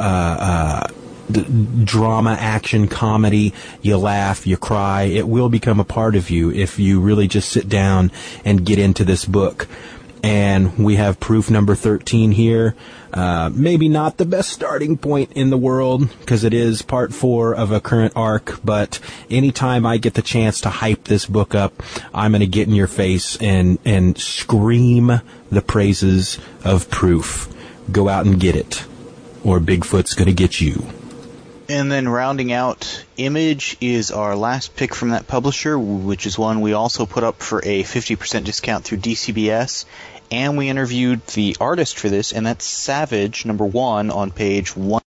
drama, action, comedy. You laugh, you cry. It will become a part of you if you really just sit down and get into this book. And we have proof number 13 here. Maybe not the best starting point in the world, because it is part 4 of a current arc, but anytime I get the chance to hype this book up, I'm going to get in your face and scream the praises of proof. Go out and get it, or Bigfoot's going to get you. And then rounding out Image is our last pick from that publisher, which is one we also put up for a 50% discount through DCBS. And we interviewed the artist for this, and that's Savage, number 1, on page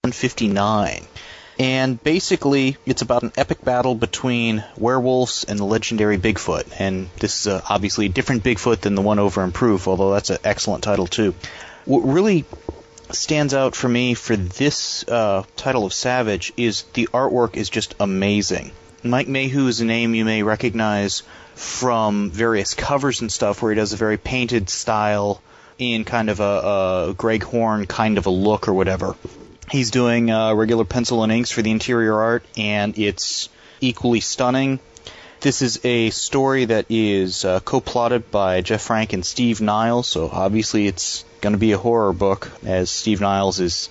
159. And basically, it's about an epic battle between werewolves and the legendary Bigfoot. And this is obviously a different Bigfoot than the one over in Proof, although that's an excellent title too. What really stands out for me for this title of Savage is the artwork is just amazing. Mike Mayhew is a name you may recognize from various covers and stuff, where he does a very painted style in kind of a Greg Horn kind of a look or whatever. He's doing regular pencil and inks for the interior art, and it's equally stunning. This is a story that is co-plotted by Jeff Frank and Steve Niles, so obviously it's going to be a horror book, as Steve Niles is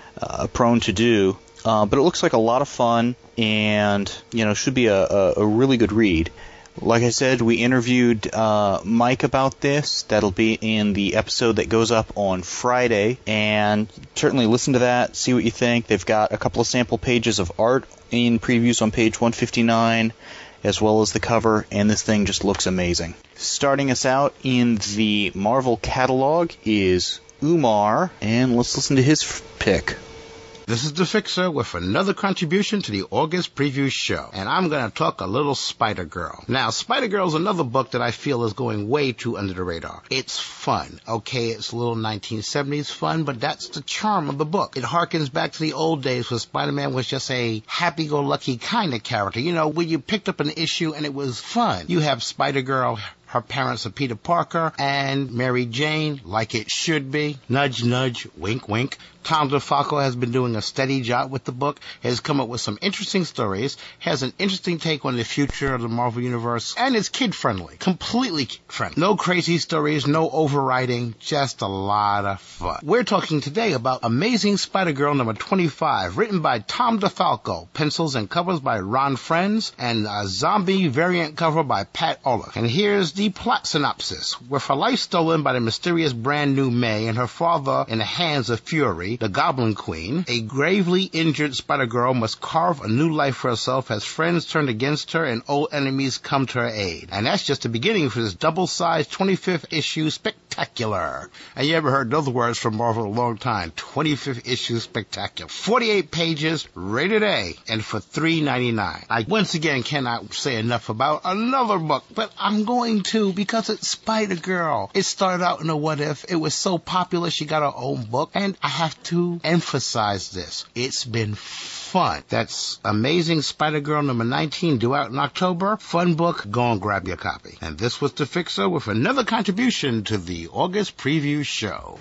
prone to do. But it looks like a lot of fun, and should be a really good read. Like I said, we interviewed Mike about this. That'll be in the episode that goes up on Friday, and certainly listen to that, see what you think. They've got a couple of sample pages of art in previews on page 159, as well as the cover, and this thing just looks amazing. Starting us out in the Marvel catalog is Umar, and let's listen to his pick. This is The Fixer with another contribution to the August Preview Show, and I'm going to talk a little Spider-Girl. Now, Spider-Girl is another book that I feel is going way too under the radar. It's fun, okay? It's a little 1970s fun, but that's the charm of the book. It harkens back to the old days where Spider-Man was just a happy-go-lucky kind of character, where you picked up an issue and it was fun. You have Spider-Girl, her parents are Peter Parker and Mary Jane, like it should be. Nudge, nudge, wink, wink. Tom DeFalco has been doing a steady job with the book, has come up with some interesting stories, has an interesting take on the future of the Marvel Universe, and is kid-friendly. Completely kid-friendly. No crazy stories, no overriding, just a lot of fun. We're talking today about Amazing Spider-Girl number 25, written by Tom DeFalco, pencils and covers by Ron Frenz, and a zombie variant cover by Pat Olliffe. And here's the plot synopsis. With her life stolen by the mysterious brand new May and her father in the hands of Fury, the Goblin Queen, a gravely injured Spider-Girl must carve a new life for herself as friends turn against her and old enemies come to her aid. And that's just the beginning for this double-sized 25th issue spectacular. And you ever heard those words from Marvel in a long time. 25th issue spectacular. 48 pages, rated A, and for $3.99. I once again cannot say enough about another book, but I'm going to because it's Spider-Girl. It started out in a what if. It was so popular she got her own book, and I have to emphasize this. It's been fun. That's Amazing Spider-Girl number 19, due out in October. Fun book. Go and grab your copy. And this was The Fixer with another contribution to the August Preview Show.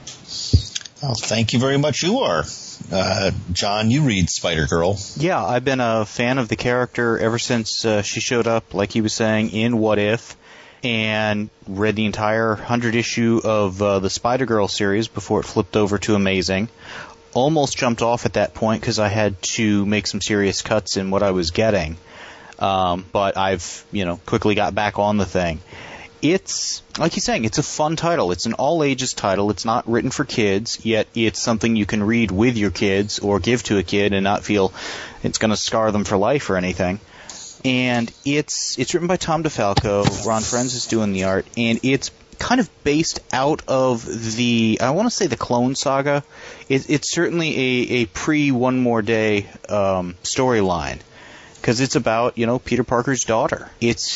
Oh, thank you very much, you are. John, you read Spider-Girl. Yeah, I've been a fan of the character ever since she showed up, like he was saying, in What If, and read the entire 100 issue of the Spider-Girl series before it flipped over to Amazing. Almost jumped off at that point because I had to make some serious cuts in what I was getting. but I've, quickly got back on the thing. It's, like he's saying, it's a fun title. It's an all-ages title. It's not written for kids, yet it's something you can read with your kids or give to a kid and not feel it's going to scar them for life or anything. And it's written by Tom DeFalco. Ron Frenz is doing the art, and it's kind of based out of I want to say the Clone Saga. It's certainly a pre-One More Day storyline, because it's about, Peter Parker's daughter.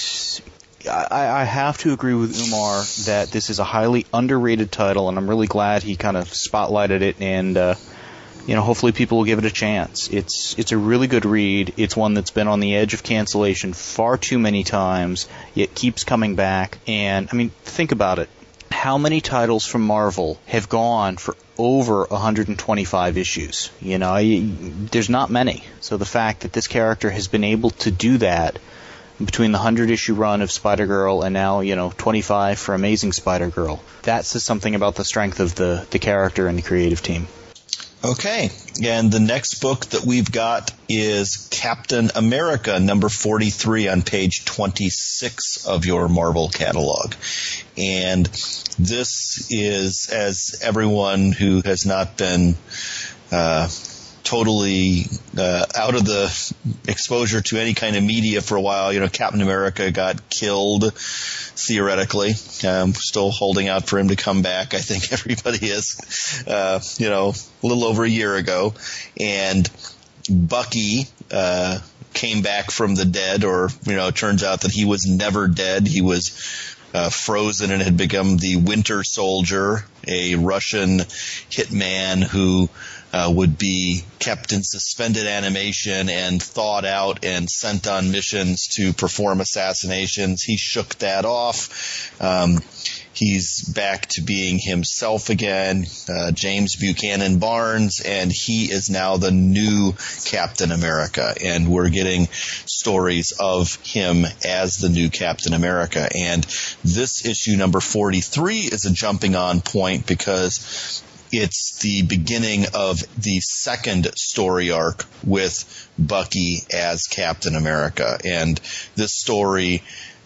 I have to agree with Umar that this is a highly underrated title, and I'm really glad he kind of spotlighted it, and hopefully people will give it a chance. It's a really good read. It's one that's been on the edge of cancellation far too many times, yet keeps coming back. And, think about it. How many titles from Marvel have gone for over 125 issues? There's not many. So the fact that this character has been able to do that between the 100-issue run of Spider-Girl and now, 25 for Amazing Spider-Girl, that says something about the strength of the character and the creative team. Okay, and the next book that we've got is Captain America, number 43 on page 26 of your Marvel catalog. And this is, as everyone who has not been totally out of the exposure to any kind of media for a while, Captain America got killed, theoretically. Still holding out for him to come back. I think everybody is, a little over a year ago. And Bucky came back from the dead, or, it turns out that he was never dead. He was frozen and had become the Winter Soldier, a Russian hitman who would be kept in suspended animation and thawed out and sent on missions to perform assassinations. He shook that off. He's back to being himself again, James Buchanan Barnes, and he is now the new Captain America. And we're getting stories of him as the new Captain America. And this issue, number 43, is a jumping on point because it's the beginning of the second story arc with Bucky as Captain America. And this story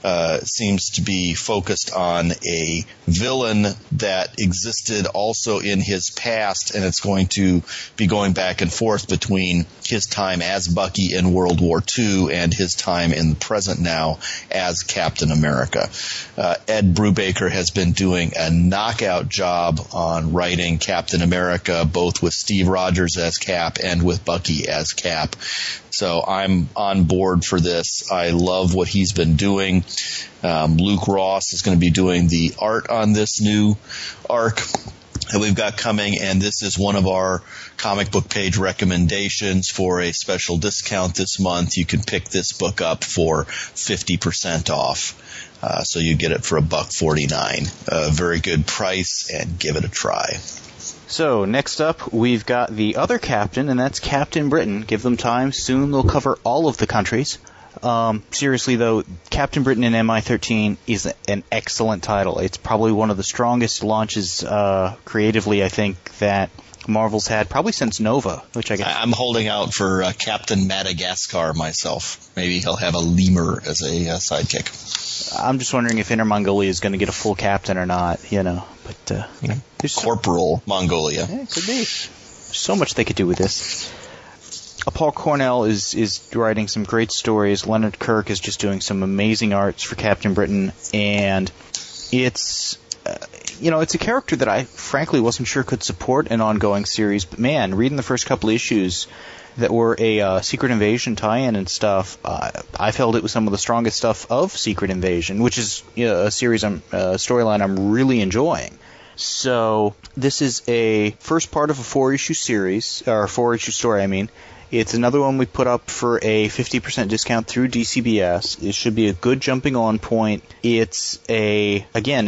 seems to be focused on a villain that existed also in his past, and it's going to be going back and forth between his time as Bucky in World War II and his time in the present now as Captain America. Ed Brubaker has been doing a knockout job on writing Captain America, both with Steve Rogers as Cap and with Bucky as Cap. So I'm on board for this. I love what he's been doing. Luke Ross is going to be doing the art on this new arc that we've got coming, and this is one of our comic book page recommendations for a special discount this month. You can pick this book up for 50% off. So you get it for $1.49. A very good price, and give it a try. So, next up, we've got the other captain, and that's Captain Britain. Give them time. Soon they'll cover all of the countries. Seriously, though, Captain Britain in MI13 is an excellent title. It's probably one of the strongest launches creatively, I think, that Marvel's had, probably since Nova, which I guess... I'm holding out for Captain Madagascar myself. Maybe he'll have a lemur as a sidekick. I'm just wondering if Inner Mongolia is going to get a full captain or not, But there's Corporal Mongolia. Yeah, it could be. So much they could do with this. Paul Cornell is writing some great stories. Leonard Kirk is just doing some amazing arts for Captain Britain, and it's it's a character that I frankly wasn't sure could support an ongoing series. But man, reading the first couple issues that were a Secret Invasion tie-in and stuff, I felt it was some of the strongest stuff of Secret Invasion, which is a series, storyline I'm really enjoying. So this is a first part of a 4-issue series, or 4-issue story, I mean. It's another one we put up for a 50% discount through DCBS. It should be a good jumping on point. It's a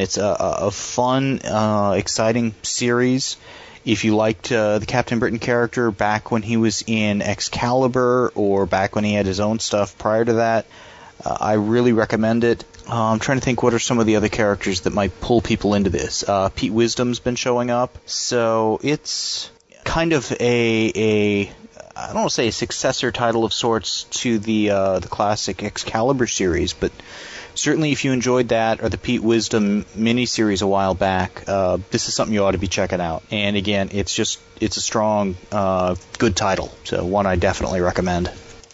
fun, exciting series. If you liked the Captain Britain character back when he was in Excalibur or back when he had his own stuff prior to that, I really recommend it. I'm trying to think what are some of the other characters that might pull people into this. Pete Wisdom's been showing up, so it's kind of I don't want to say a successor title of sorts to the classic Excalibur series, but certainly if you enjoyed that or the Pete Wisdom miniseries a while back, this is something you ought to be checking out. And again, it's a strong, good title, so one I definitely recommend.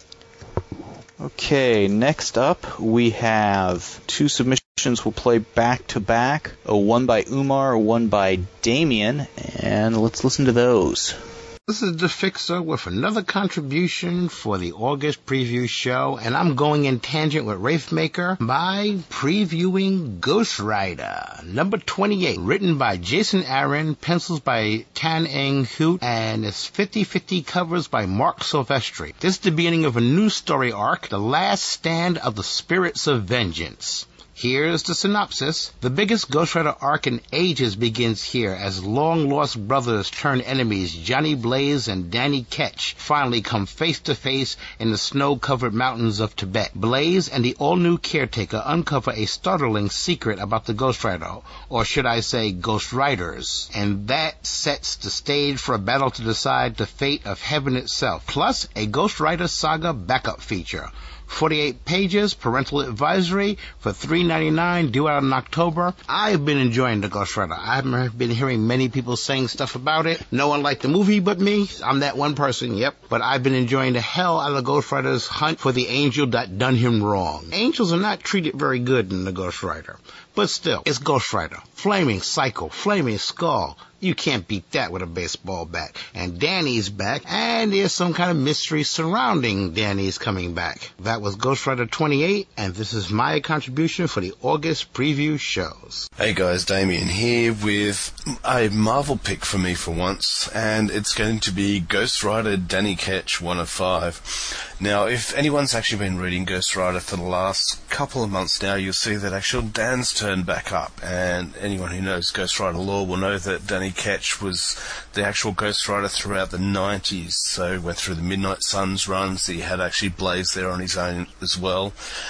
Okay, next up we have 2 submissions we'll play back to back, one by Umar, one by Damien, and let's listen to those. This is The Fixer with another contribution for the August preview show, and I'm going in tangent with Wraithmaker by previewing Ghost Rider, number 28, written by Jason Aaron, pencils by Tan Eng Hoot, and it's 50-50 covers by Mark Silvestri. This is the beginning of a new story arc, The Last Stand of the Spirits of Vengeance. Here's the synopsis. The biggest Ghost Rider arc in ages begins here as long-lost brothers turned enemies Johnny Blaze and Danny Ketch finally come face-to-face in the snow-covered mountains of Tibet. Blaze and the all-new caretaker uncover a startling secret about the Ghost Rider, or should I say Ghost Riders, and that sets the stage for a battle to decide the fate of heaven itself, plus a Ghost Rider Saga backup feature. 48 pages, parental advisory for $3.99, due out in October. I've been enjoying the Ghost Rider. I've been hearing many people saying stuff about it. No one liked the movie but me. I'm that one person, yep. But I've been enjoying the hell out of Ghost Rider's hunt for the angel that done him wrong. Angels are not treated very good in the Ghost Rider. But still, it's Ghost Rider. Flaming Cycle, Flaming Skull. You can't beat that with a baseball bat. And Danny's back, and there's some kind of mystery surrounding Danny's coming back. That was Ghost Rider 28, and this is my contribution for the August preview shows. Hey guys, Damien here with a Marvel pick for me for once, and it's going to be Ghost Rider Danny Ketch 1 of 5. Now, if anyone's actually been reading Ghost Rider for the last couple of months now, you'll see that actually Dan's turned back up, and anyone who knows Ghost Rider lore will know that Danny Ketch was the actual Ghost Rider throughout the 90s, so went through the Midnight Suns runs. He had actually Blaze there on his own as well,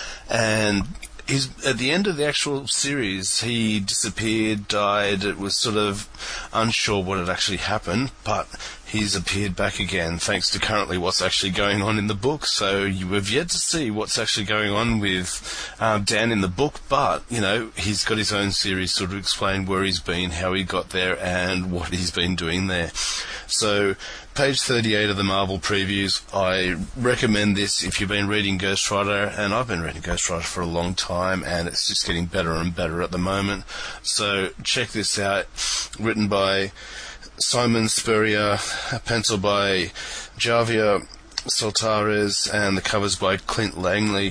and at the end of the actual series, he disappeared, died. It was sort of unsure what had actually happened, but he's appeared back again thanks to currently what's actually going on in the book. So you have yet to see what's actually going on with Dan in the book, but, you know, he's got his own series sort of explain where he's been, how he got there, and what he's been doing there. So, page 38 of the Marvel previews, I recommend this if you've been reading Ghost Rider, and I've been reading Ghost Rider for a long time, and it's just getting better and better at the moment. So, check this out, written by Simon Spurrier, pencil by Javier Soltares, and the covers by Clint Langley.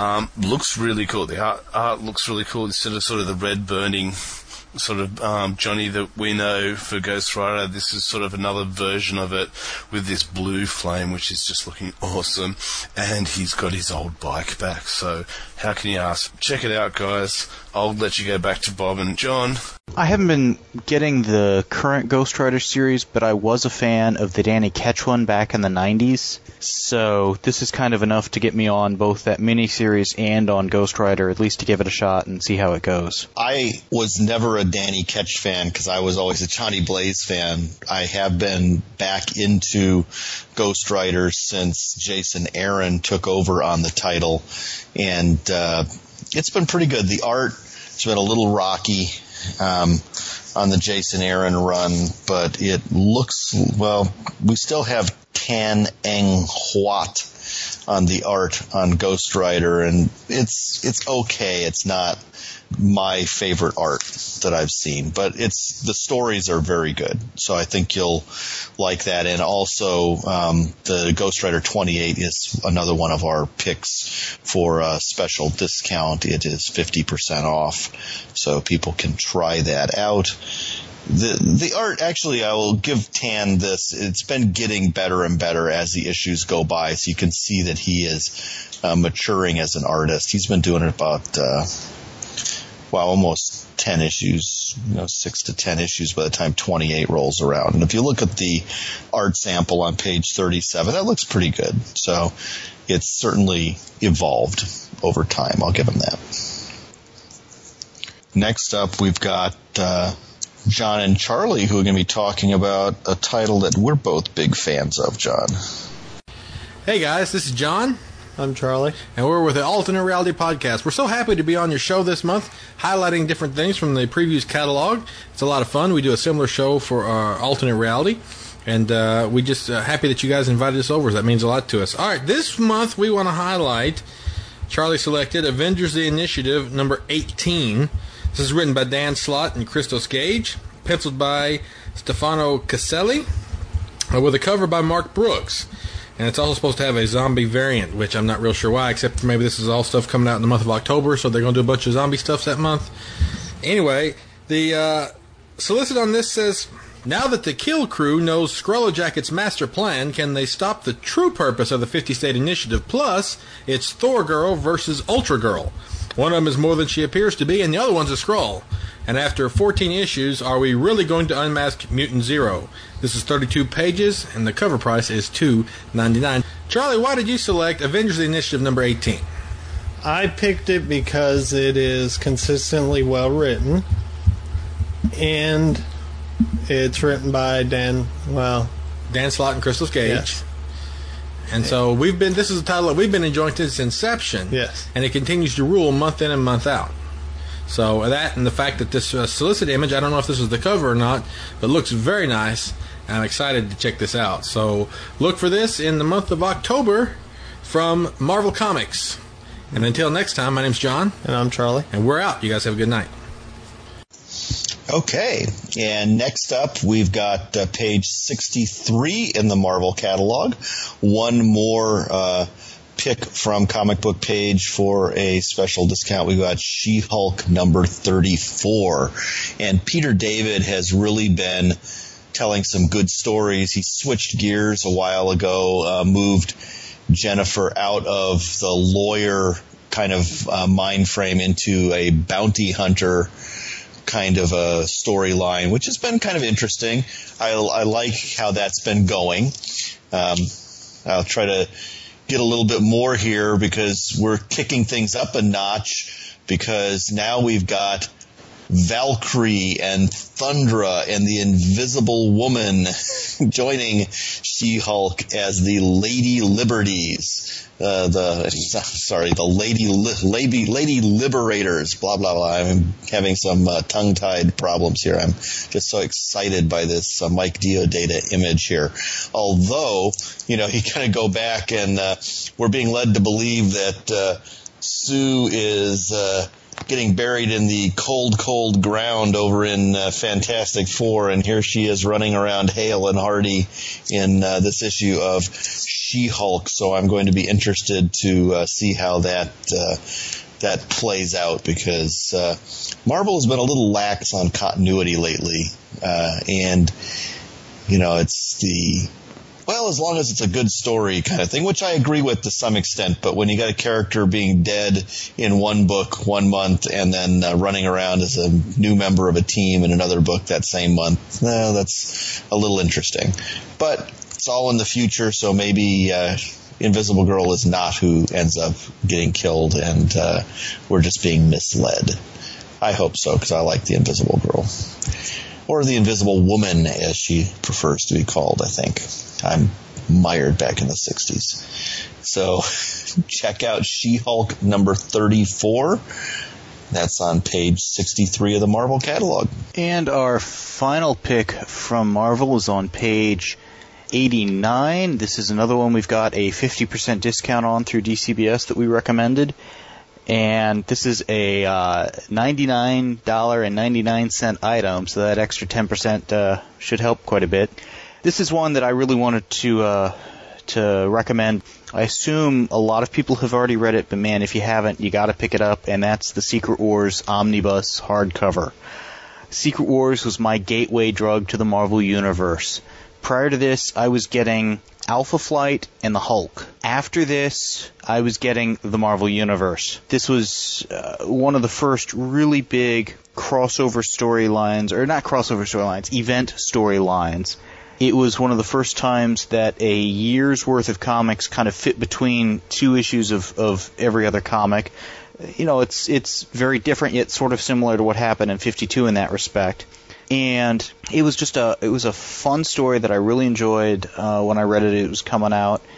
Looks really cool. The art looks really cool instead of sort of the red burning sort of Johnny that we know for Ghost Rider. This is sort of another version of it with this blue flame, which is just looking awesome. And he's got his old bike back, so how can you ask? Check it out, guys. I'll let you go back to Bob and John. I haven't been getting the current Ghost Rider series, but I was a fan of the Danny Ketch one back in the 90s. So this is kind of enough to get me on both that miniseries and on Ghost Rider, at least to give it a shot and see how it goes. I was never a Danny Ketch fan because I was always a Johnny Blaze fan. I have been back into Ghost Rider since Jason Aaron took over on the title, and it's been pretty good. The art has been a little rocky on the Jason Aaron run, but it looks, well, we still have Tan Eng Huat on the art on Ghost Rider, and it's okay. It's not my favorite art that I've seen, but the stories are very good, so I think you'll like that. And also the Ghost Rider 28 is another one of our picks for a special discount. It is 50% off, so people can try that out. The art, actually, I will give Tan this. It's been getting better and better as the issues go by, so you can see that he is maturing as an artist. He's been doing it about almost 10 issues, 6 to 10 issues by the time 28 rolls around. And if you look at the art sample on page 37, that looks pretty good. So it's certainly evolved over time. I'll give him that. Next up, we've got John and Charlie, who are going to be talking about a title that we're both big fans of, John. Hey guys, this is John. I'm Charlie. And we're with the Alternate Reality Podcast. We're so happy to be on your show this month, highlighting different things from the previews catalog. It's a lot of fun. We do a similar show for our Alternate Reality. And we just happy that you guys invited us over. That means a lot to us. All right, this month we want to highlight, Charlie selected, Avengers the Initiative number 18. This is written by Dan Slott and Christos Gage, penciled by Stefano Caselli, with a cover by Mark Brooks. And it's also supposed to have a zombie variant, which I'm not real sure why, except for maybe this is all stuff coming out in the month of October, so they're going to do a bunch of zombie stuff that month. Anyway, the solicit on this says, now that the Kill Crew knows Skrullo Jacket's master plan, can they stop the true purpose of the 50-state initiative? Plus, it's Thor Girl versus Ultra Girl. One of them is more than she appears to be, and the other one's a Skrull. And after 14 issues, are we really going to unmask Mutant Zero? This is 32 pages, and the cover price is $2.99. Charlie, why did you select Avengers the Initiative number 18? I picked it because it is consistently well written, and it's written by Dan Slott and Christos Gage. Yes. And so this is a title that we've been enjoying since inception. Yes. And it continues to rule month in and month out. So that and the fact that this solicit image, I don't know if this is the cover or not, but looks very nice. I'm excited to check this out. So look for this in the month of October from Marvel Comics. And until next time, my name's John. And I'm Charlie. And we're out. You guys have a good night. Okay, and next up we've got page 63 in the Marvel catalog. One more pick from Comic Book Page for a special discount. We've got She-Hulk number 34. And Peter David has really been telling some good stories. He switched gears a while ago, moved Jennifer out of the lawyer kind of mind frame into a bounty hunter kind of a storyline, which has been kind of interesting. I like how that's been going. I'll try to get a little bit more here because we're kicking things up a notch because now we've got Valkyrie and Thundra and the Invisible Woman joining She-Hulk as the Lady Liberties. the Lady Liberators, blah, blah, blah. I'm having some tongue-tied problems here. I'm just so excited by this Mike Diodata image here. Although, you kind of go back and we're being led to believe that Sue is getting buried in the cold, cold ground over in Fantastic Four, and here she is running around hale and hearty in this issue of She-Hulk. So I'm going to be interested to see how that plays out because Marvel has been a little lax on continuity lately, and it's as long as it's a good story kind of thing, which I agree with to some extent. But when you got a character being dead in one book 1 month and then running around as a new member of a team in another book that same month, that's a little interesting. But it's all in the future, so maybe Invisible Girl is not who ends up getting killed, and we're just being misled. I hope so, because I like the Invisible Girl. Or the Invisible Woman, as she prefers to be called, I think. I'm mired back in the 60s. So check out She-Hulk number 34. That's on page 63 of the Marvel catalog. And our final pick from Marvel is on page 89. This is another one we've got a 50% discount on through DCBS that we recommended. And this is a $99.99 item, so that extra 10% should help quite a bit. This is one that I really wanted to recommend. I assume a lot of people have already read it, but man, if you haven't, you got to pick it up, and that's the Secret Wars Omnibus hardcover. Secret Wars was my gateway drug to the Marvel Universe. Prior to this, I was getting Alpha Flight and the Hulk. After this, I was getting the Marvel Universe. This was one of the first really big crossover storylines, or not crossover storylines, event storylines. It was one of the first times that a year's worth of comics kind of fit between two issues of every other comic. It's very different yet sort of similar to what happened in 52 in that respect. And it was just a fun story that I really enjoyed when I read it. It was coming out.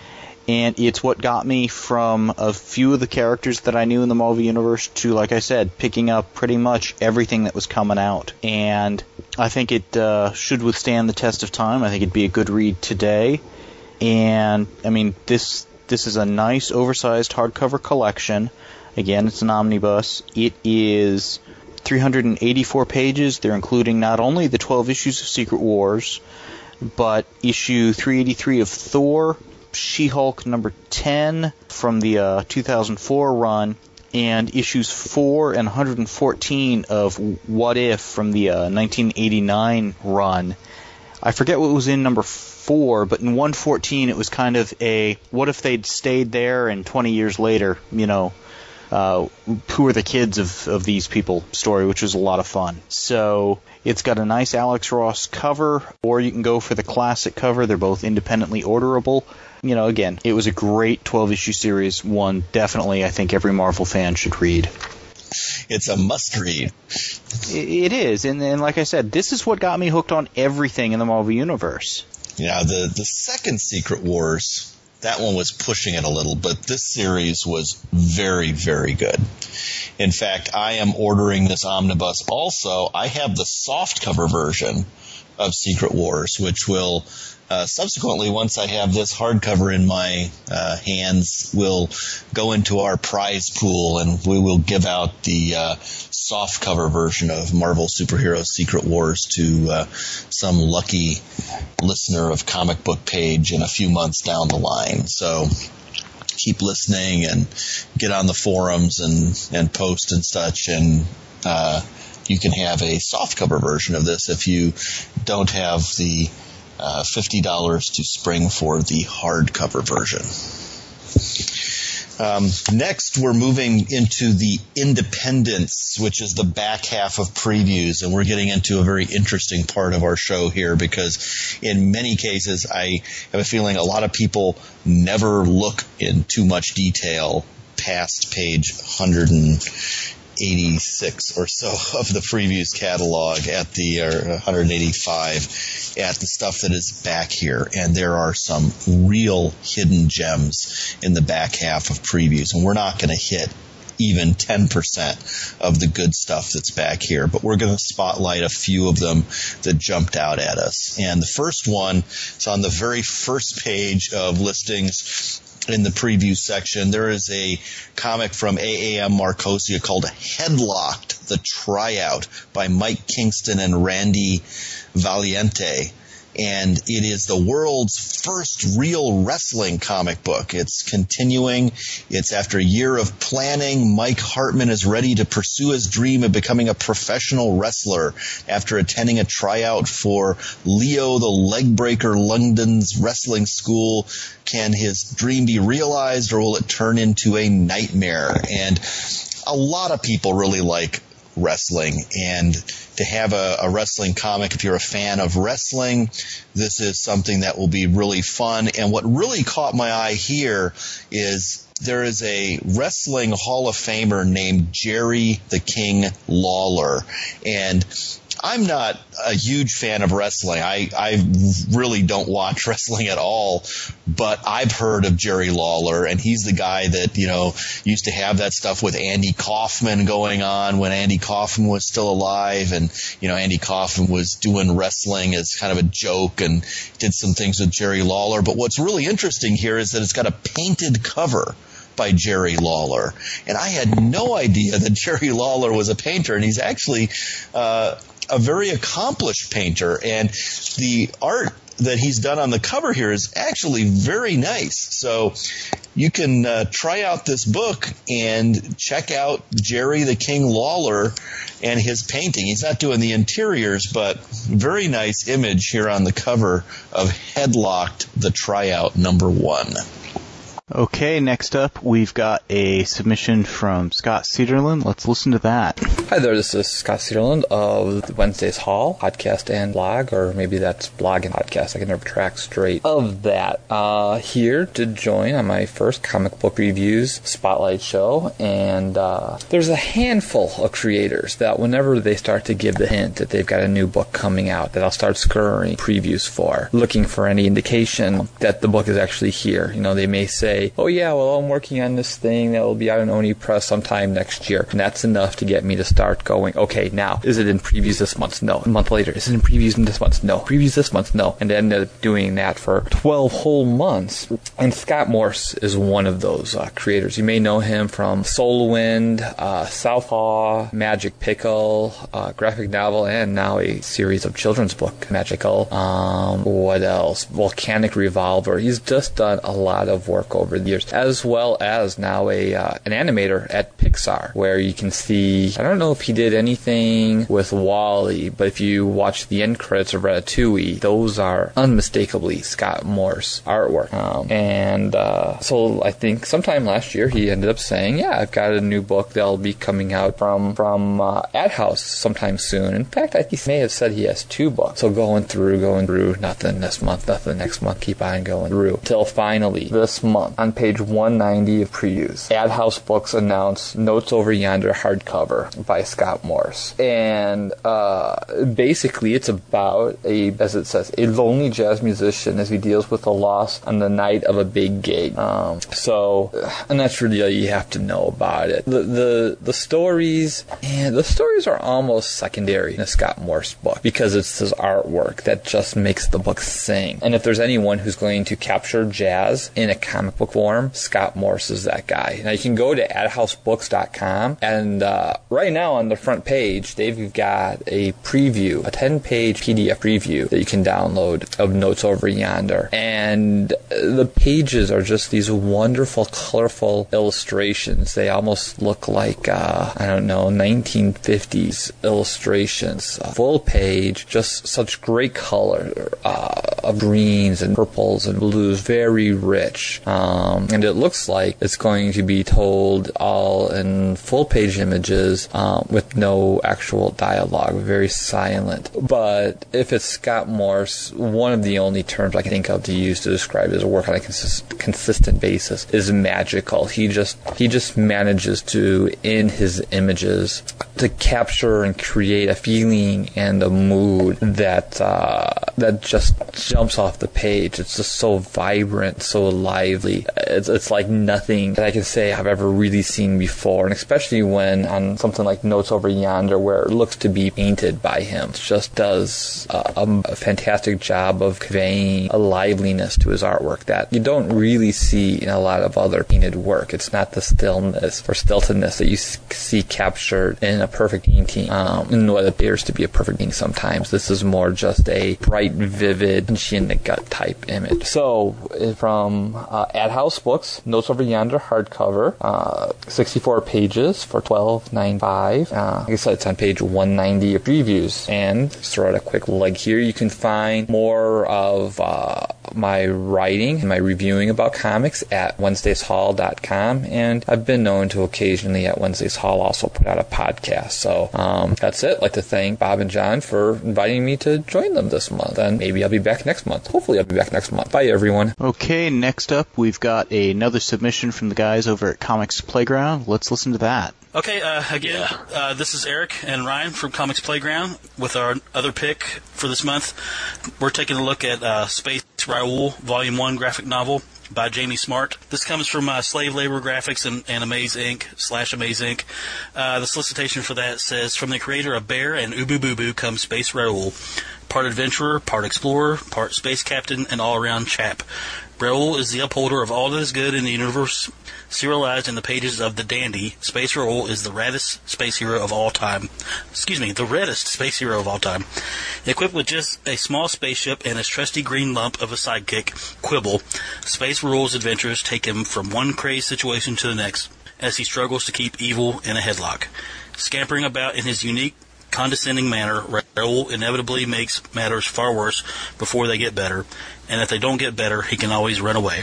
And it's what got me from a few of the characters that I knew in the Marvel Universe to, like I said, picking up pretty much everything that was coming out. And I think it should withstand the test of time. I think it'd be a good read today. And, I mean, this is a nice, oversized hardcover collection. Again, it's an omnibus. It is 384 pages. They're including not only the 12 issues of Secret Wars, but issue 383 of Thor, She-Hulk number 10 from the 2004 run, and issues 4 and 114 of What If from the 1989 run. I forget what was in number 4, but in 114 it was kind of a, what if they'd stayed there and 20 years later, you know, who are the kids of these people story, which was a lot of fun. So it's got a nice Alex Ross cover, or you can go for the classic cover. They're both independently orderable. You know, again, it was a great 12-issue series, one definitely I think every Marvel fan should read. It's a must-read. It is, and like I said, this is what got me hooked on everything in the Marvel Universe. Yeah, the second Secret Wars, that one was pushing it a little, but this series was very, very good. In fact, I am ordering this omnibus also. I have the softcover version of Secret Wars, which will subsequently, once I have this hardcover in my hands, will go into our prize pool, and we will give out the softcover version of Marvel Superhero Secret Wars to some lucky listener of Comic Book Page in a few months down the line. So keep listening and get on the forums and post and such, and you can have a softcover version of this if you don't have the $50 to spring for the hardcover version. Next, we're moving into the Independents, which is the back half of previews, and we're getting into a very interesting part of our show here because in many cases I have a feeling a lot of people never look in too much detail past page 186 or so of the previews catalog at the 185 at the stuff that is back here, and there are some real hidden gems in the back half of previews, and we're not going to hit even 10% of the good stuff that's back here, but we're going to spotlight a few of them that jumped out at us. And the first one is on the very first page of listings in the preview section. There is a comic from AAM Marcosia called Headlocked, the Tryout by Mike Kingston and Randy Valiente. And it is the world's first real wrestling comic book. It's continuing. It's after a year of planning. Mike Hartman is ready to pursue his dream of becoming a professional wrestler after attending a tryout for Leo the Legbreaker London's wrestling school. Can his dream be realized, or will it turn into a nightmare? And a lot of people really like wrestling, and to have a wrestling comic, if you're a fan of wrestling, this is something that will be really fun. And what really caught my eye here is there is a wrestling Hall of Famer named Jerry the King Lawler, and I'm not a huge fan of wrestling. I really don't watch wrestling at all, but I've heard of Jerry Lawler, and he's the guy that, you know, used to have that stuff with Andy Kaufman going on when Andy Kaufman was still alive, and, you know, Andy Kaufman was doing wrestling as kind of a joke and did some things with Jerry Lawler. But what's really interesting here is that it's got a painted cover by Jerry Lawler, and I had no idea that Jerry Lawler was a painter, and he's actually a very accomplished painter, and the art that he's done on the cover here is actually very nice. So you can try out this book and check out Jerry the King Lawler and his painting. He's not doing the interiors, but very nice image here on the cover of Headlocked, the Tryout #1. Okay, next up, we've got a submission from Scott Cederland. Let's listen to that. Hi there, this is Scott Cederland of Wednesday's Hall podcast and blog, or maybe that's blog and podcast. I can never track straight of that. Here to join on my first comic book reviews spotlight show, and there's a handful of creators that whenever they start to give the hint that they've got a new book coming out, that I'll start scouring previews for, looking for any indication that the book is actually here. You know, they may say, oh yeah, well, I'm working on this thing that will be out in Oni Press sometime next year. And that's enough to get me to start going, okay, now, is it in previews this month? No. A month later, is it in previews this month? No. Previews this month? No. And I ended up doing that for 12 whole months. And Scott Morse is one of those creators. You may know him from Soulwind, Southpaw, Magic Pickle, graphic novel, and now a series of children's book, Magical. What else? Volcanic Revolver. He's just done a lot of work over the years, as well as now an animator at Pixar, where you can see, I don't know if he did anything with WALL-E, but if you watch the end credits of Ratatouille, those are unmistakably Scott Morse artwork. So I think sometime last year he ended up saying, yeah, I've got a new book that'll be coming out from Ad House sometime soon. In fact, I think he may have said he has 2 books. So going through, nothing this month, nothing next month, keep on going through, till finally this month, on page 190 of previews, Ad House Books announced Notes Over Yonder hardcover by Scott Morse. And basically it's about as it says, a lonely jazz musician as he deals with the loss on the night of a big gig. And that's really all you have to know about it. The stories are almost secondary in a Scott Morse book, because it's his artwork that just makes the book sing. And if there's anyone who's going to capture jazz in a comic book form, Scott Morse is that guy. Now you can go to adhousebooks.com, and right now on the front page they've got a preview, a 10-page PDF preview that you can download of Notes Over Yonder, and the pages are just these wonderful, colorful illustrations. They almost look like 1950s illustrations. Full page, just such great color of greens and purples and blues, very rich. And it looks like it's going to be told all in full-page images with no actual dialogue, very silent. But if it's Scott Morse, one of the only terms I can think of to use to describe his work on a consistent basis is magical. He just manages to, in his images, to capture and create a feeling and a mood that just jumps off the page. It's just so vibrant, so lively. It's like nothing that I can say I've ever really seen before, and especially when on something like Notes Over Yonder, where it looks to be painted by him. It just does a fantastic job of conveying a liveliness to his artwork that you don't really see in a lot of other painted work. It's not the stillness or stiltedness that you see captured in a perfect painting, in what appears to be a perfect painting sometimes. This is more just a bright, vivid, punch-in-the-gut type image. So, from Ad House Books, Notes Over Yonder hardcover, 64 pages for $12.95. Like I said, it's on page 190 of previews. And just throw out a quick link here. You can find more of my writing and my reviewing about comics at WednesdaysHall.com, and I've been known to occasionally at Wednesdays Hall also put out a podcast. So that's it. I'd like to thank Bob and John for inviting me to join them this month, and maybe I'll be back next month. Hopefully I'll be back next month. Bye, everyone. Okay, next up we've got another submission from the guys over at Comics Playground. Let's listen to that. Okay, this is Eric and Ryan from Comics Playground with our other pick for this month. We're taking a look at Space Raoul, Volume 1 graphic novel by Jamie Smart. This comes from Slave Labor Graphics and Amaze Inc. /Amaze Inc. The solicitation for that says, from the creator of Bear and Ubu Boo Boo comes Space Raoul. Part adventurer, part explorer, part space captain, and all-around chap. Raoul is the upholder of all that is good in the universe. Serialized in the pages of The Dandy, Space Raoul is the raddest space hero of all time. The reddest space hero of all time. Equipped with just a small spaceship and his trusty green lump of a sidekick, Quibble, Space Raoul's adventures take him from one crazed situation to the next, as he struggles to keep evil in a headlock. Scampering about in his unique, condescending manner, Raoul inevitably makes matters far worse before they get better, and if they don't get better, he can always run away.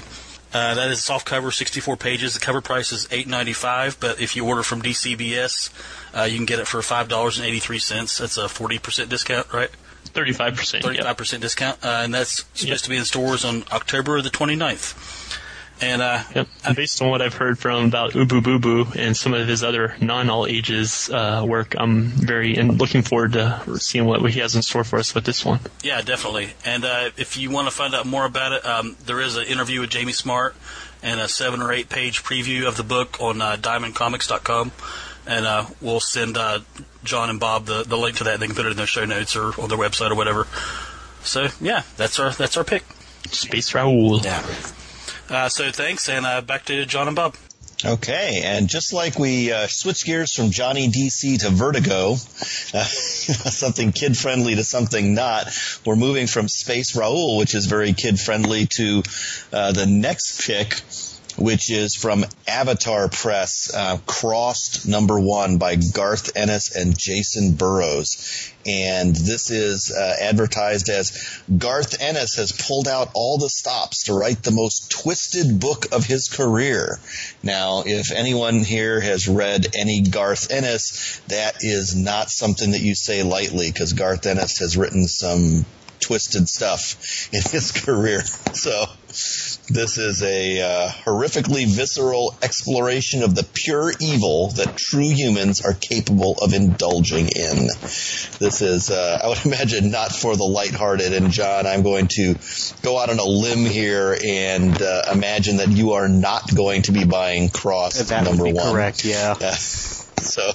That is a soft cover, 64 pages. The cover price is $8.95, but if you order from DCBS, you can get it for $5.83. That's a 40% discount, right? 35%. 35% discount, and that's supposed to be in stores on October the 29th. And based on what I've heard from about Ubu Bubu and some of his other non-all ages work, I'm looking forward to seeing what he has in store for us with this one. Yeah, definitely. And if you want to find out more about it, there is an interview with Jamie Smart and a 7 or 8 page preview of the book on diamondcomics.com. And we'll send John and Bob the link to that. They can put it in their show notes or on their website or whatever. So yeah, that's our pick. Space Raoul. Yeah. So thanks, and back to John and Bob. Okay, and just like we switch gears from Johnny DC to Vertigo, something kid-friendly to something not, we're moving from Space Raoul, which is very kid-friendly, to the next pick, which is from Avatar Press, Crossed #1 by Garth Ennis and Jason Burrows. And this is advertised as Garth Ennis has pulled out all the stops to write the most twisted book of his career. Now, if anyone here has read any Garth Ennis, that is not something that you say lightly, because Garth Ennis has written some twisted stuff in his career. So this is a horrifically visceral exploration of the pure evil that true humans are capable of indulging in. This is, I would imagine, not for the lighthearted. And John, I'm going to go out on a limb here and imagine that you are not going to be buying Crossed That would be #1. correct, yeah. So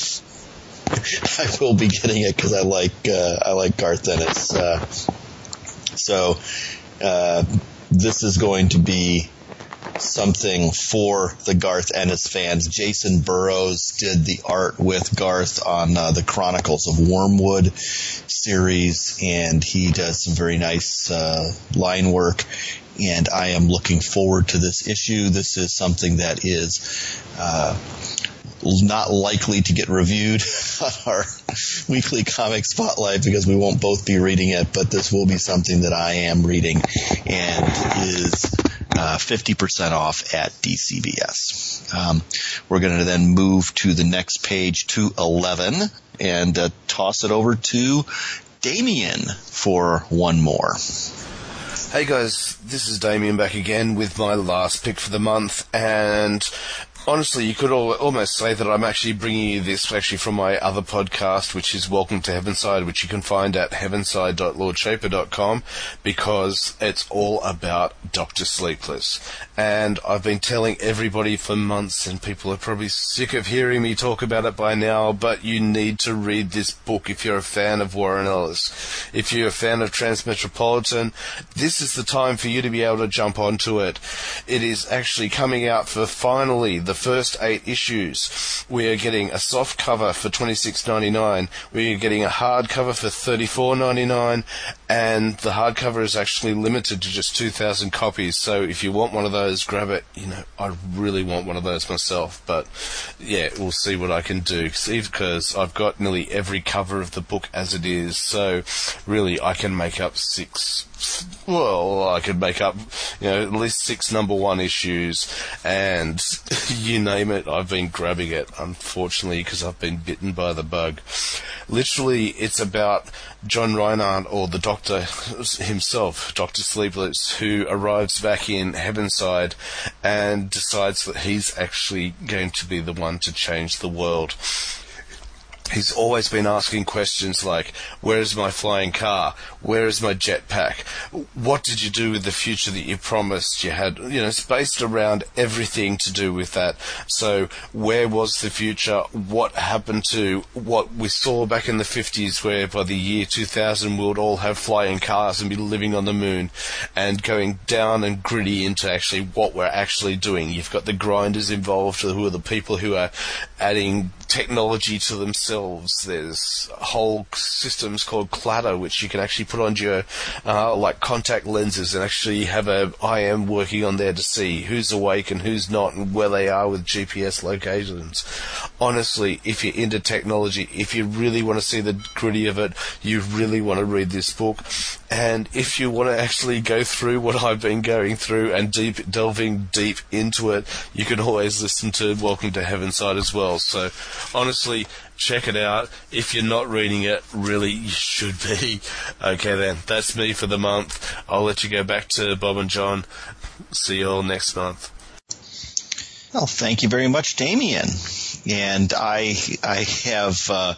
I will be getting it because I like Garth Ennis. So this is going to be something for the Garth Ennis fans. Jason Burrows did the art with Garth on the Chronicles of Wormwood series, and he does some very nice line work. And I am looking forward to this issue. This is something that is not likely to get reviewed on our weekly comic spotlight because we won't both be reading it, but this will be something that I am reading and is 50% off at DCBS. We're going to then move to the next page, to 11, and toss it over to Damien for one more. Hey guys, this is Damien back again with my last pick for the month, and honestly, you could almost say that I'm actually bringing you this actually from my other podcast, which is Welcome to Heavenside, which you can find at heavenside.lordshaper.com, because it's all about Dr. Sleepless. And I've been telling everybody for months, and people are probably sick of hearing me talk about it by now, but you need to read this book if you're a fan of Warren Ellis. If you're a fan of Transmetropolitan, this is the time for you to be able to jump onto it. It is actually coming out for finally the first 8 issues. We are getting a soft cover for $26.99. We are getting a hardcover for $34.99, and the hardcover is actually limited to just 2,000 copies. So if you want one of those, grab it. You know, I really want one of those myself, but yeah, we'll see what I can do. Because I've got nearly every cover of the book as it is. So really, I can make up 6. Well, I could make up, at least 6 #1 issues, and you name it, I've been grabbing it, unfortunately, because I've been bitten by the bug. Literally, it's about John Reinhardt, or the Doctor himself, Dr. Sleepless, who arrives back in Heavenside and decides that he's actually going to be the one to change the world. He's always been asking questions like, where is my flying car? Where is my jetpack? What did you do with the future that you promised you had? It's based around everything to do with that. So where was the future? What happened to what we saw back in the 50s, where by the year 2000 we would all have flying cars and be living on the moon, and going down and gritty into actually what we're actually doing. You've got the grinders involved, who are the people who are adding technology to themselves. There's whole systems called Clatter, which you can actually put on your like contact lenses and actually have a IM working on there to see who's awake and who's not, and where they are with GPS locations. Honestly, if you're into technology, if you really want to see the gritty of it, you really want to read this book. And if you want to actually go through what I've been going through and delving deep into it, you can always listen to Welcome to Heavenside as well. So honestly, check it out. If you're not reading it, really, you should be. Okay then, that's me for the month. I'll let you go back to Bob and John. See you all next month. Well, thank you very much, Damien. And I have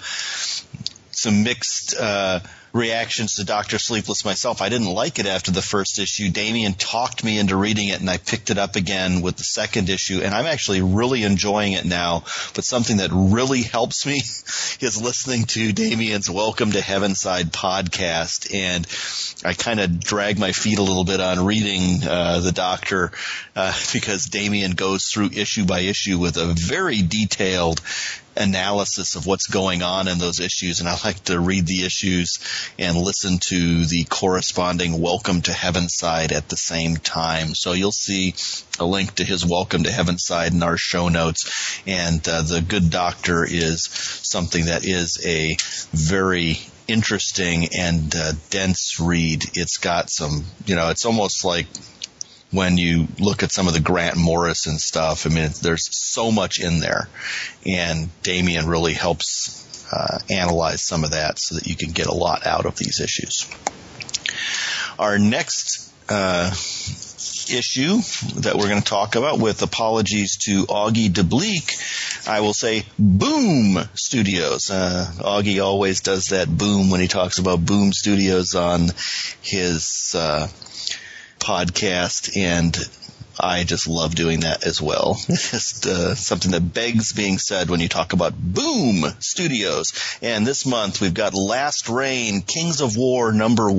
some mixed reactions to Dr. Sleepless myself. I didn't like it after the first issue. Damien talked me into reading it, and I picked it up again with the second issue, and I'm actually really enjoying it now. But something that really helps me is listening to Damien's Welcome to Heavenside podcast, and I kind of drag my feet a little bit on reading the Doctor because Damien goes through issue by issue with a very detailed analysis of what's going on in those issues, and I like to read the issues and listen to the corresponding Welcome to Heavenside at the same time. So you'll see a link to his Welcome to Heavenside in our show notes, and The Good Doctor is something that is a very interesting and dense read. It's got some, it's almost like when you look at some of the Grant Morrison stuff. I mean, there's so much in there, and Damien really helps analyze some of that so that you can get a lot out of these issues. Our next issue that we're going to talk about, with apologies to Augie DeBleek, I will say Boom Studios. Augie always does that boom when he talks about Boom Studios on his podcast, and I just love doing that as well. Just something that begs being said when you talk about Boom Studios. And this month we've got Last Reign, Kings of War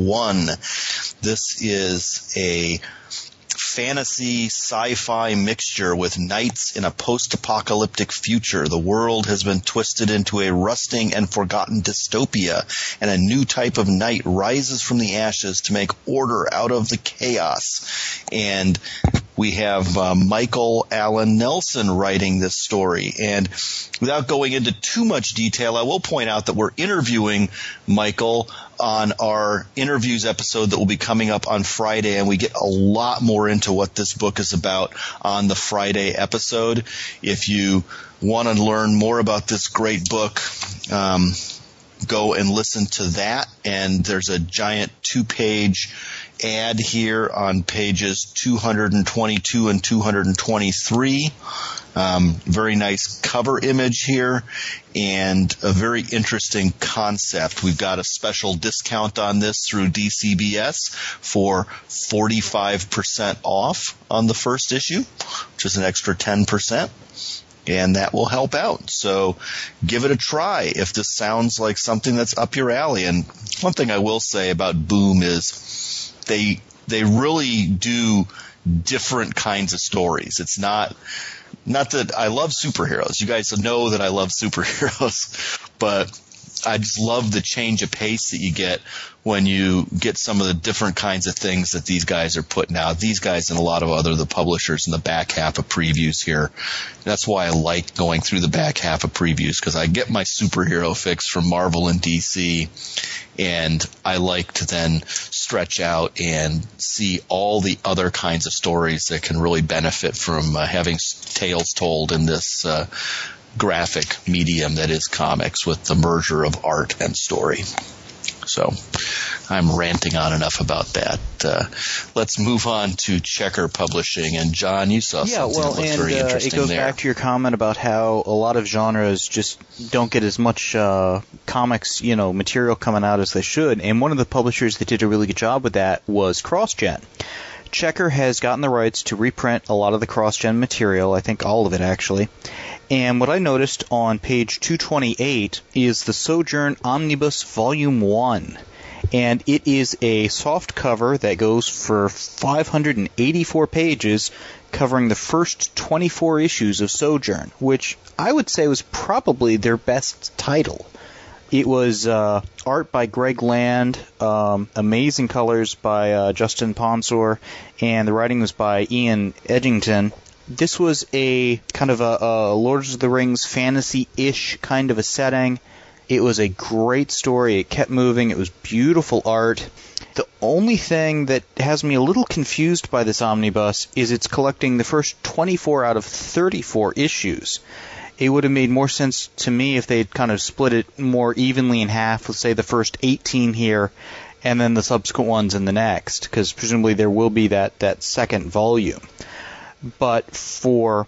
#1. This is a fantasy sci-fi mixture with knights in a post-apocalyptic future. The world has been twisted into a rusting and forgotten dystopia, and a new type of knight rises from the ashes to make order out of the chaos. And we have Michael Allen Nelson writing this story. And without going into too much detail, I will point out that we're interviewing Michael on our interviews episode that will be coming up on Friday, and we get a lot more into what this book is about on the Friday episode. If you want to learn more about this great book, go and listen to that. And there's a giant 2-page ad here on pages 222 and 223. Very nice cover image here, and a very interesting concept. We've got a special discount on this through DCBS for 45% off on the first issue, which is an extra 10%. And that will help out. So give it a try if this sounds like something that's up your alley. And one thing I will say about Boom is they really do different kinds of stories. It's not that I love superheroes. You guys know that I love superheroes, but I just love the change of pace that you get when you get some of the different kinds of things that these guys are putting out. These guys and a lot of the publishers in the back half of previews here. That's why I like going through the back half of previews, because I get my superhero fix from Marvel and DC, and I like to then stretch out and see all the other kinds of stories that can really benefit from having tales told in this graphic medium that is comics, with the merger of art and story. So I'm ranting on enough about that. Let's move on to Checker Publishing. And John, you saw something that looked very interesting it goes there. back to your comment about how a lot of genres just don't get as much comics, material coming out as they should. And one of the publishers that did a really good job with that was CrossGen. Checker has gotten the rights to reprint a lot of the CrossGen material, I think all of it actually. And what I noticed on page 228 is the Sojourn Omnibus Volume 1. And it is a soft cover that goes for 584 pages, covering the first 24 issues of Sojourn, which I would say was probably their best title. It was art by Greg Land, amazing colors by Justin Ponsor, and the writing was by Ian Edgington. This was a kind of a Lord of the Rings fantasy-ish kind of a setting, It was a great story. It kept moving. It was beautiful art. The only thing that has me a little confused by this omnibus is it's collecting the first 24 out of 34 issues. It would have made more sense to me if they'd kind of split it more evenly in half, let's say the first 18 here, and then the subsequent ones in the next, because presumably there will be that second volume. But for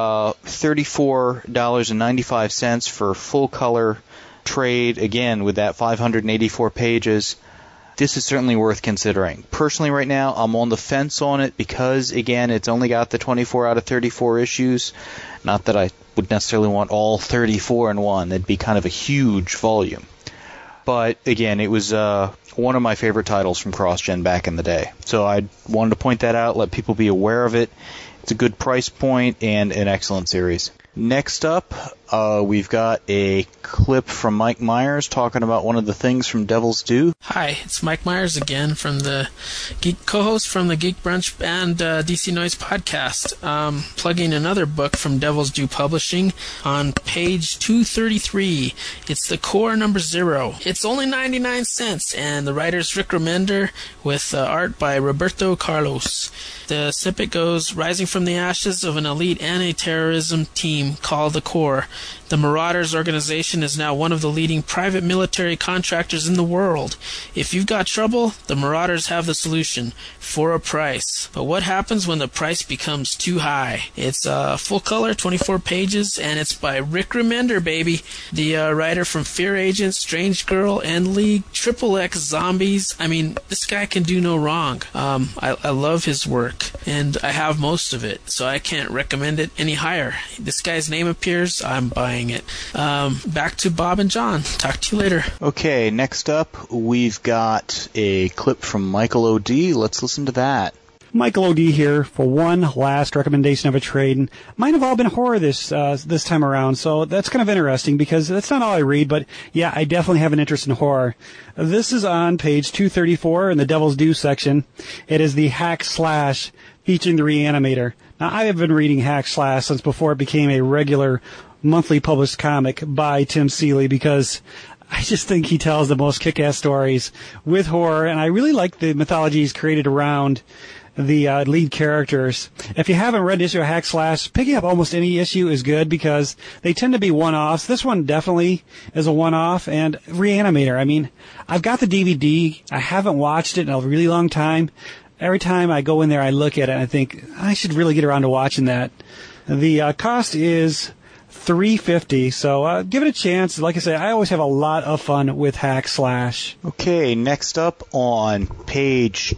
$34.95 for full color trade, again with that 584 pages, this is certainly worth considering. Personally right now, I'm on the fence on it because, again, it's only got the 24 out of 34 issues. Not that I would necessarily want all 34 in one. That'd be kind of a huge volume. But, again, it was one of my favorite titles from CrossGen back in the day. So I wanted to point that out, let people be aware of it. It's a good price point and an excellent series. Next up, we've got a clip from Mike Myers talking about one of the things from Devil's Due. Hi, it's Mike Myers again from the co-host from the Geek Brunch and DC Noise podcast. Plugging another book from Devil's Due Publishing on page 233. It's the Core number 0. It's only 99 cents, and the writer's Rick Remender with art by Roberto Carlos. The snippet goes, rising from the ashes of an elite anti-terrorism team called the Core, the Marauders organization is now one of the leading private military contractors in the world. If you've got trouble, the Marauders have the solution, for a price. But what happens when the price becomes too high? It's full color, 24 pages, and it's by Rick Remender, baby, the writer from Fear Agent, Strange Girl, and League, XXX Zombies. I mean, this guy can do no wrong. I love his work, and I have most of it, so I can't recommend it any higher. This guy's name appears, I'm buying it. Back to Bob and John. Talk to you later. Okay, next up, we've got a clip from Michael O.D. Let's listen to that. Michael O.D. here for one last recommendation of a trade. And mine have all been horror this time around, so that's kind of interesting because that's not all I read, but yeah, I definitely have an interest in horror. This is on page 234 in the Devil's Due section. It is the Hack Slash featuring the Reanimator. Now, I have been reading Hack Slash since before it became a regular monthly published comic by Tim Seeley because I just think he tells the most kick-ass stories with horror, and I really like the mythology he's created around the lead characters. If you haven't read issue of Hack Slash, picking up almost any issue is good because they tend to be one-offs. This one definitely is a one-off, and Reanimator. I mean, I've got the DVD. I haven't watched it in a really long time. Every time I go in there, I look at it, and I think, I should really get around to watching that. The cost is $3.50, so give it a chance. Like I say, I always have a lot of fun with Hack Slash. Okay, next up on page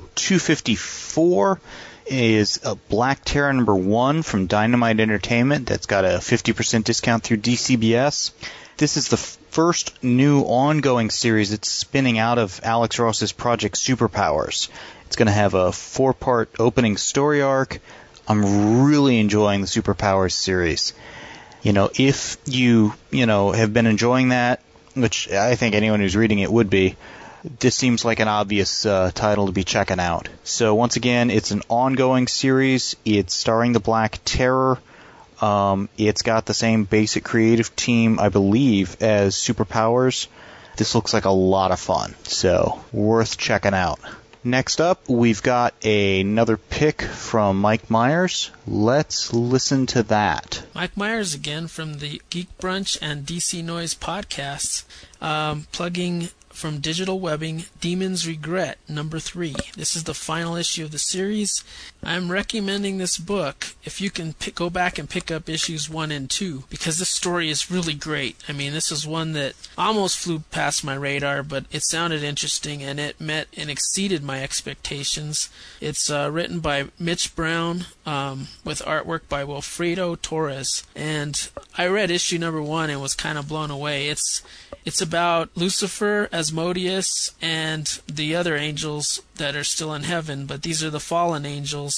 254 is a Black Terror number 1 from Dynamite Entertainment that's got a 50% discount through DCBS. This is the first new ongoing series that's spinning out of Alex Ross's project Superpowers. It's going to have a 4-part opening story arc. I'm really enjoying the Superpowers series. You know, if you have been enjoying that, which I think anyone who's reading it would be, this seems like an obvious title to be checking out. So once again, it's an ongoing series. It's starring the Black Terror. It's got the same basic creative team, I believe, as Superpowers. This looks like a lot of fun, so worth checking out. Next up, we've got another pick from Mike Myers. Let's listen to that. Mike Myers again from the Geek Brunch and DC Noise podcasts, plugging from Digital Webbing, Demon's Regret, number 3. This is the final issue of the series. I'm recommending this book if you can go back and pick up issues 1 and 2, because this story is really great. I mean, this is one that almost flew past my radar, but it sounded interesting, and it met and exceeded my expectations. It's written by Mitch Brown, with artwork by Wilfredo Torres, and I read issue number 1 and was kind of blown away. It's about Lucifer, Asmodeus, and the other angels that are still in heaven, but these are the fallen angels,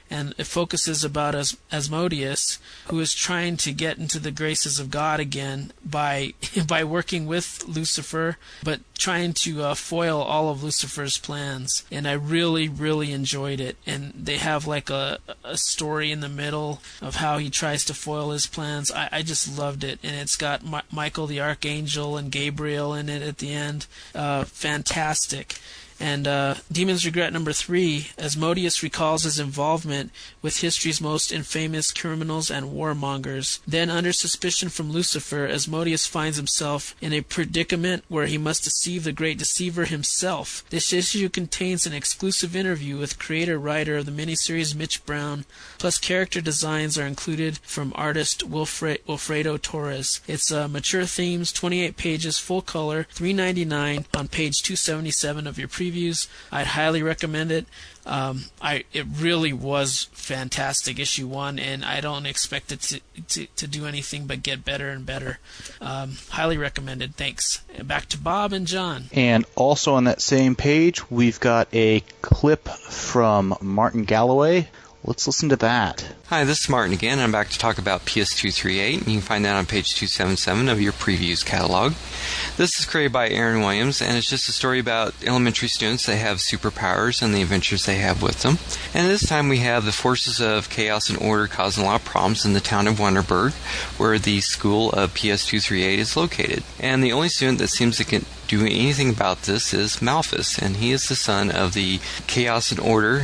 and it focuses about Asmodeus, who is trying to get into the graces of God again by working with Lucifer, but trying to foil all of Lucifer's plans. And I really, really enjoyed it. And they have like a story in the middle of how he tries to foil his plans. I just loved it. And it's got Michael the Archangel and Gabriel in it at the end. Fantastic. And Demon's Regret number 3, Asmodeus recalls his involvement with history's most infamous criminals and warmongers. Then, under suspicion from Lucifer, Asmodeus finds himself in a predicament where he must deceive the great deceiver himself. This issue contains an exclusive interview with creator-writer of the miniseries Mitch Brown, plus character designs are included from artist Wilfredo Torres. It's mature themes, 28 pages, full color, $3.99 on page 277 of your previews. I'd highly recommend it. It really was fantastic, issue 1, and I don't expect it to do anything but get better and better. Highly recommended. Thanks. Back to Bob and John. And also on that same page, we've got a clip from Martin Galloway. Let's listen to that. Hi, this is Martin again. I'm back to talk about PS238, and you can find that on page 277 of your previews catalog. This is created by Aaron Williams, and it's just a story about elementary students that have superpowers and the adventures they have with them. And this time we have the forces of chaos and order causing a lot of problems in the town of Wonderburg, where the school of PS238 is located. And the only student that seems to do anything about this is Malphus, and he is the son of the chaos and order,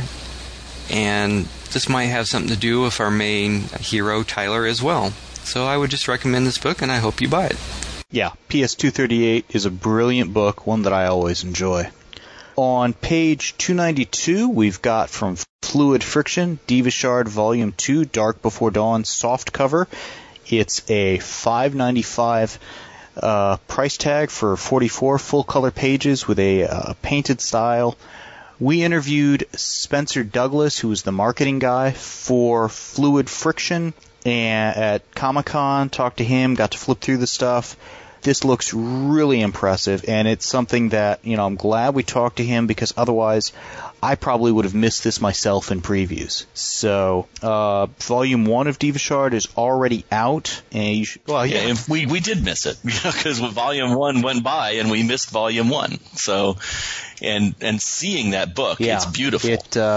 and this might have something to do with our main hero, Tyler, as well. So I would just recommend this book, and I hope you buy it. Yeah, PS238 is a brilliant book, one that I always enjoy. On page 292, we've got from Fluid Friction, Divashard Volume 2, Dark Before Dawn, soft cover. It's a $5.95 price tag for 44 full-color pages with a painted style. We interviewed Spencer Douglas, who was the marketing guy for Fluid Friction, and at Comic-Con, talked to him, got to flip through the stuff. This looks really impressive, and it's something that, I'm glad we talked to him, because otherwise I probably would have missed this myself in previews. So, Volume 1 of Divashard is already out, and you should... Well, yeah, we did miss it, because Volume 1 went by, and we missed Volume 1. So, and seeing that book, it's beautiful.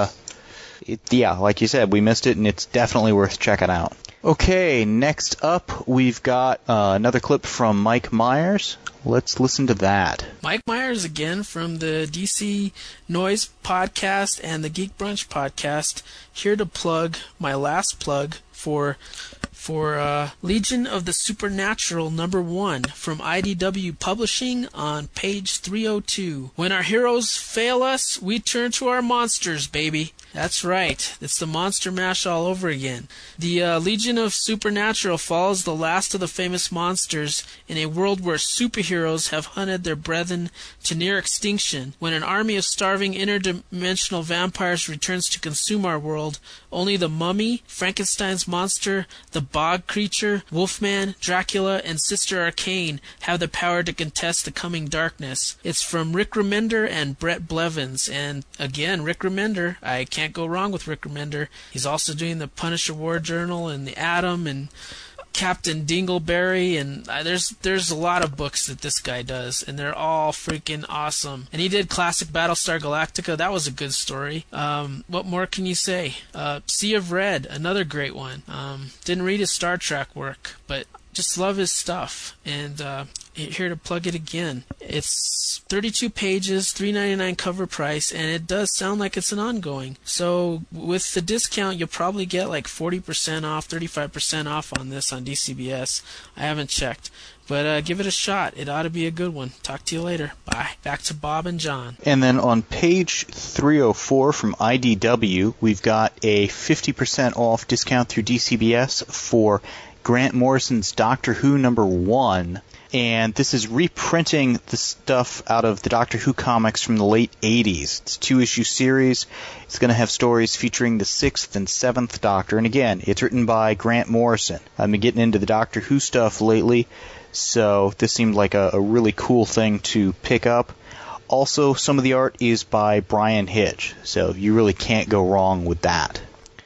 Yeah, like you said, we missed it, and it's definitely worth checking out. Okay, next up, we've got another clip from Mike Myers. Let's listen to that. Mike Myers again from the DC Noise podcast and the Geek Brunch podcast, here to plug my last plug for Legion of the Supernatural #1 from IDW Publishing on page 302. When our heroes fail us, we turn to our monsters, baby. That's right. It's the Monster Mash all over again. The Legion of Supernatural follows the last of the famous monsters in a world where superheroes have hunted their brethren to near extinction. When an army of starving interdimensional vampires returns to consume our world, only the Mummy, Frankenstein's monster, the Bog Creature, Wolfman, Dracula, and Sister Arcane have the power to contest the coming darkness. It's from Rick Remender and Brett Blevins. And again, Rick Remender, I can't go wrong with Rick Remender. He's also doing the Punisher War Journal and the Atom and Captain Dingleberry, and there's a lot of books that this guy does, and they're all freaking awesome. And he did Classic Battlestar Galactica. That was a good story. What more can you say? Sea of Red, another great one. Didn't read his Star Trek work, but just love his stuff. And here to plug it again. It's 32 pages, $3.99 cover price, and it does sound like it's an ongoing. So with the discount, you'll probably get like 40% off, 35% off on this on DCBS. I haven't checked. But give it a shot. It ought to be a good one. Talk to you later. Bye. Back to Bob and John. And then on page 304 from IDW, we've got a 50% off discount through DCBS for Grant Morrison's Doctor Who #1. And this is reprinting the stuff out of the Doctor Who comics from the late 80s. It's a 2-issue series. It's going to have stories featuring the 6th and 7th Doctor. And again, it's written by Grant Morrison. I've been getting into the Doctor Who stuff lately, so this seemed like a really cool thing to pick up. Also, some of the art is by Brian Hitch, so you really can't go wrong with that.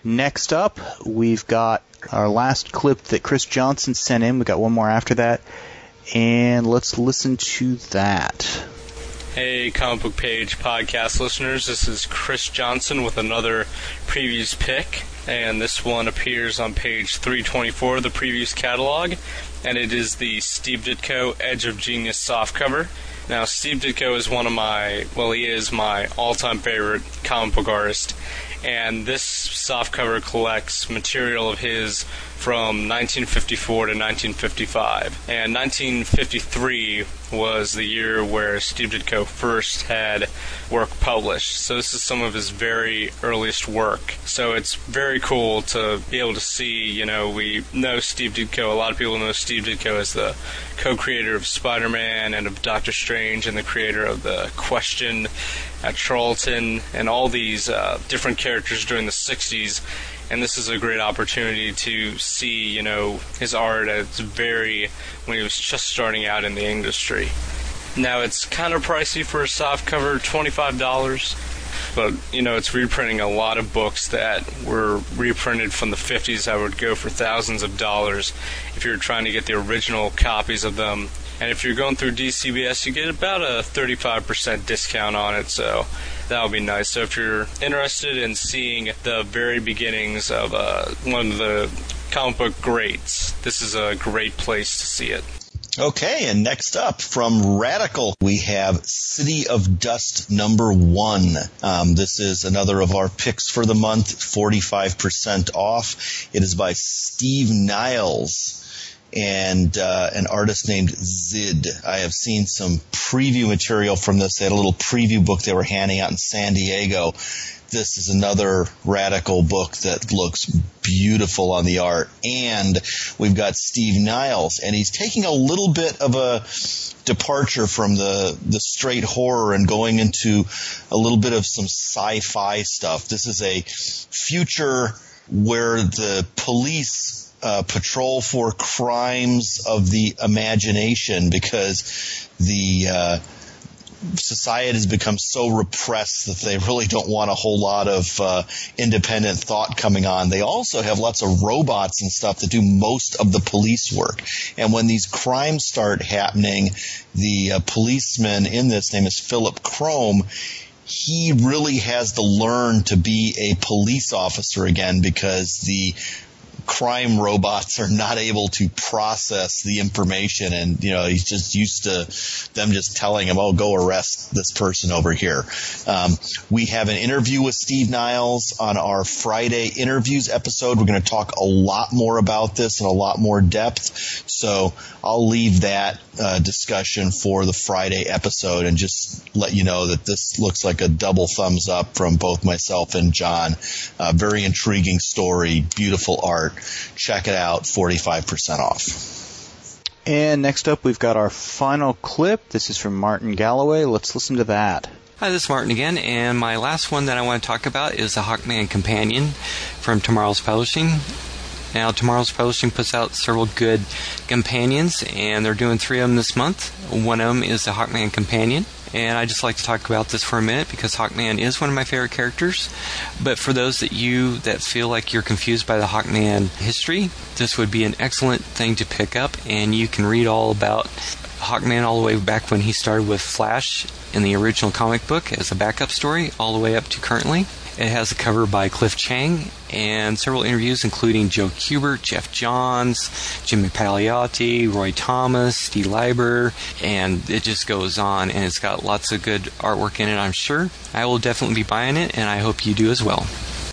Next up, we've got our last clip that Chris Johnson sent in. We got one more after that, and let's listen to that. Hey, Comic Book Page podcast listeners, this is Chris Johnson with another previews pick, and this one appears on page 324 of the previews catalog, and it is the Steve Ditko Edge of Genius softcover. Now, Steve Ditko is he is my all-time favorite comic book artist, and this softcover collects material of his from 1954 to 1955. And 1953 was the year where Steve Ditko first had work published. So this is some of his very earliest work. So it's very cool to be able to see, we know Steve Ditko, a lot of people know Steve Ditko as the co-creator of Spider-Man and of Doctor Strange and the creator of The Question at Charlton and all these different characters during the 60s. And this is a great opportunity to see, his art when he was just starting out in the industry. Now, it's kind of pricey for a softcover, $25, but, it's reprinting a lot of books that were reprinted from the 50s that would go for thousands of dollars if you're trying to get the original copies of them. And if you're going through DCBS, you get about a 35% discount on it, so that would be nice. So if you're interested in seeing the very beginnings of one of the comic book greats, this is a great place to see it. Okay, and next up from Radical, we have City of Dust #1. This is another of our picks for the month, 45% off. It is by Steve Niles and an artist named Zid. I have seen some preview material from this. They had a little preview book they were handing out in San Diego. This is another Radical book that looks beautiful on the art. And we've got Steve Niles, and he's taking a little bit of a departure from the straight horror and going into a little bit of some sci-fi stuff. This is a future where the police patrol for crimes of the imagination because the society has become so repressed that they really don't want a whole lot of independent thought coming on. They also have lots of robots and stuff that do most of the police work. And when these crimes start happening, the policeman in this, name is Philip Crome, he really has to learn to be a police officer again because the crime robots are not able to process the information, and he's just used to them just telling him, go arrest this person over here. We have an interview with Steve Niles on our Friday interviews episode. We're going to talk a lot more about this in a lot more depth, so I'll leave that discussion for the Friday episode and just let you know that this looks like a double thumbs up from both myself and John. Very intriguing story, beautiful art. Check it out, 45% off. And next up, we've got our final clip. This is from Martin Galloway. Let's listen to that. Hi, this is Martin again, and my last one that I want to talk about is the Hawkman Companion from Tomorrow's Publishing. Now, Tomorrow's Publishing puts out several good companions, and they're doing 3 of them this month. One of them is the Hawkman Companion. And I just like to talk about this for a minute because Hawkman is one of my favorite characters. But for those that feel like you're confused by the Hawkman history, this would be an excellent thing to pick up, and you can read all about Hawkman all the way back when he started with Flash in the original comic book as a backup story, all the way up to currently. It has a cover by Cliff Chang and several interviews including Joe Kubert, Jeff Johns, Jimmy Palmiotti, Roy Thomas, Steve Leiber, and it just goes on, and it's got lots of good artwork in it, I'm sure. I will definitely be buying it, and I hope you do as well.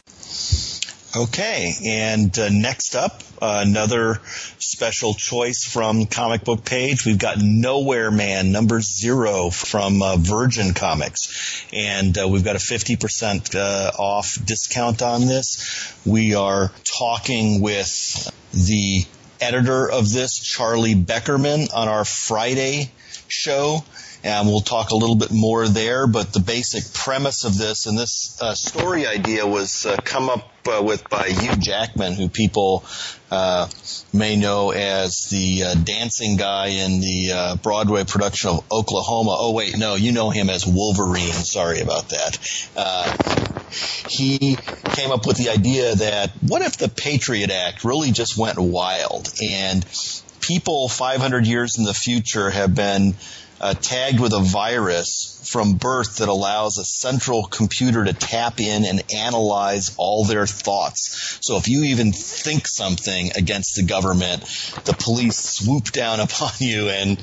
Okay, and next up, another special choice from Comic Book Page. We've got Nowhere Man #0 from Virgin Comics, and we've got a 50% off discount on this. We are talking with the editor of this, Charlie Beckerman, on our Friday show. And we'll talk a little bit more there, but the basic premise of this, and this story idea was come up with by Hugh Jackman, who people may know as the dancing guy in the Broadway production of Oklahoma. Oh, wait, no, you know him as Wolverine. Sorry about that. he came up with the idea that what if the Patriot Act really just went wild and people 500 years in the future have been tagged with a virus from birth that allows a central computer to tap in and analyze all their thoughts. So if you even think something against the government, the police swoop down upon you and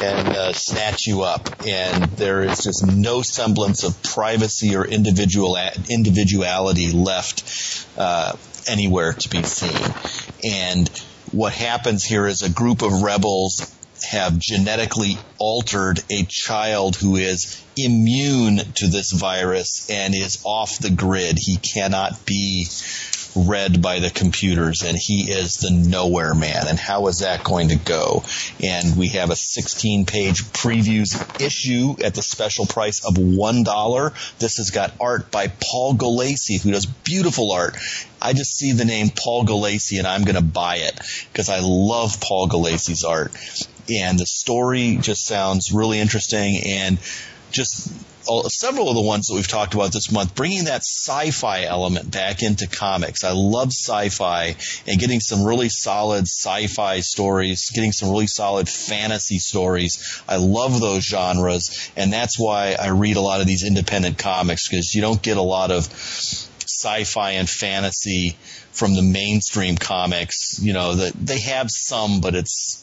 snatch you up. And there is just no semblance of privacy or individuality left anywhere to be seen. And what happens here is a group of rebels have genetically altered a child who is immune to this virus and is off the grid. He cannot be read by the computers, and he is the nowhere man. And how is that going to go? And we have a 16-page previews issue at the special price of $1. This has got art by Paul Gulacy, who does beautiful art. I just see the name Paul Gulacy, and I'm going to buy it because I love Paul Gulacy's art. And the story just sounds really interesting, and just several of the ones that we've talked about this month, bringing that sci-fi element back into comics. I love sci-fi, and getting some really solid sci-fi stories, getting some really solid fantasy stories. I love those genres, and that's why I read a lot of these independent comics, because you don't get a lot of sci-fi and fantasy from the mainstream comics. You know, that they have some, but it's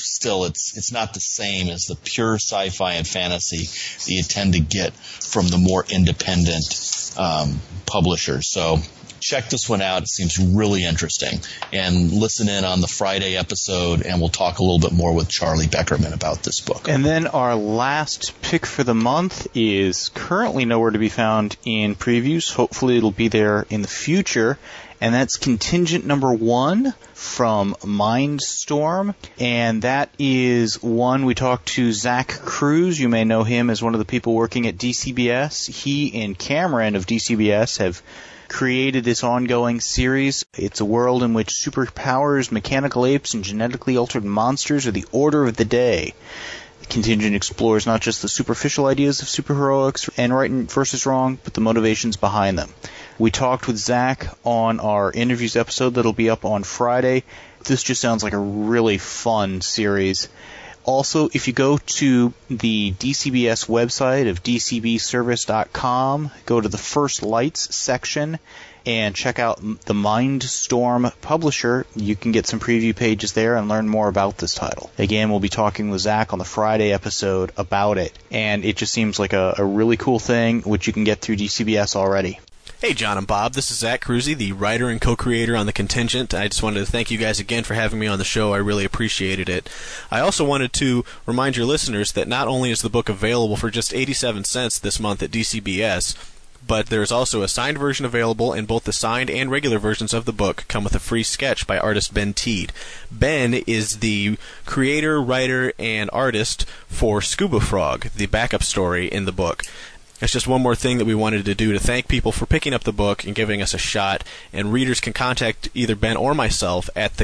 not the same as the pure sci-fi and fantasy that you tend to get from the more independent publishers. So check this one out. It seems really interesting. And listen in on the Friday episode, and we'll talk a little bit more with Charlie Beckerman about this book. And then our last pick for the month is currently nowhere to be found in previews. Hopefully it'll be there in the future. And that's Contingent number 1 from Mindstorm. And that is one we talked to Zach Cruz. You may know him as one of the people working at DCBS. He and Cameron of DCBS have created this ongoing series. It's a world in which superpowers, mechanical apes, and genetically altered monsters are the order of the day. Contingent explores not just the superficial ideas of superheroics and right versus wrong, but the motivations behind them. We talked with Zach on our interviews episode that'll be up on Friday. This just sounds like a really fun series. Also, if you go to the DCBS website of dcbservice.com, go to the First Lights section, and check out the Mindstorm publisher. You can get some preview pages there and learn more about this title. Again, we'll be talking with Zach on the Friday episode about it, and it just seems like a really cool thing, which you can get through DCBS already. Hey, John and Bob. This is Zach Cruzy, the writer and co-creator on The Contingent. I just wanted to thank you guys again for having me on the show. I really appreciated it. I also wanted to remind your listeners that not only is the book available for just 87 cents this month at DCBS, but there is also a signed version available, and both the signed and regular versions of the book come with a free sketch by artist Ben Teed. Ben is the creator, writer, and artist for Scuba Frog, the backup story in the book. It's just one more thing that we wanted to do to thank people for picking up the book and giving us a shot, and readers can contact either Ben or myself at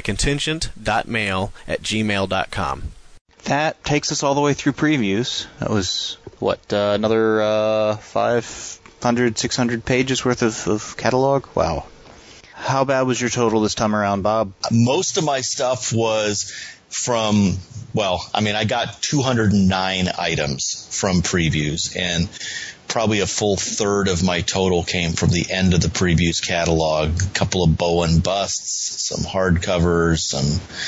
thecontingent.mail@gmail.com. That takes us all the way through previews. That was, another 500, 600 pages worth of catalog? Wow. How bad was your total this time around, Bob? Most of my stuff was from, I got 209 items from previews, and probably a full third of my total came from the end of the previews catalog. A couple of Bowen busts, some hardcovers, some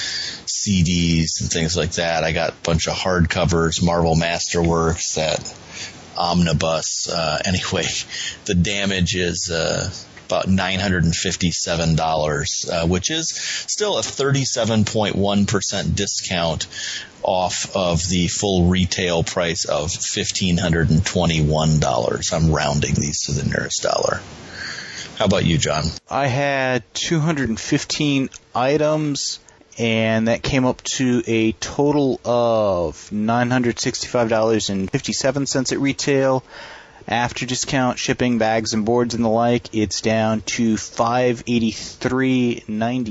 CDs and things like that. I got a bunch of hardcovers, Marvel Masterworks, that omnibus. Anyway, the damage is about $957, which is still a 37.1% discount off of the full retail price of $1,521. I'm rounding these to the nearest dollar. How about you, John? I had 215 items, and that came up to a total of $965.57 at retail. After discount, shipping, bags, and boards and the like, it's down to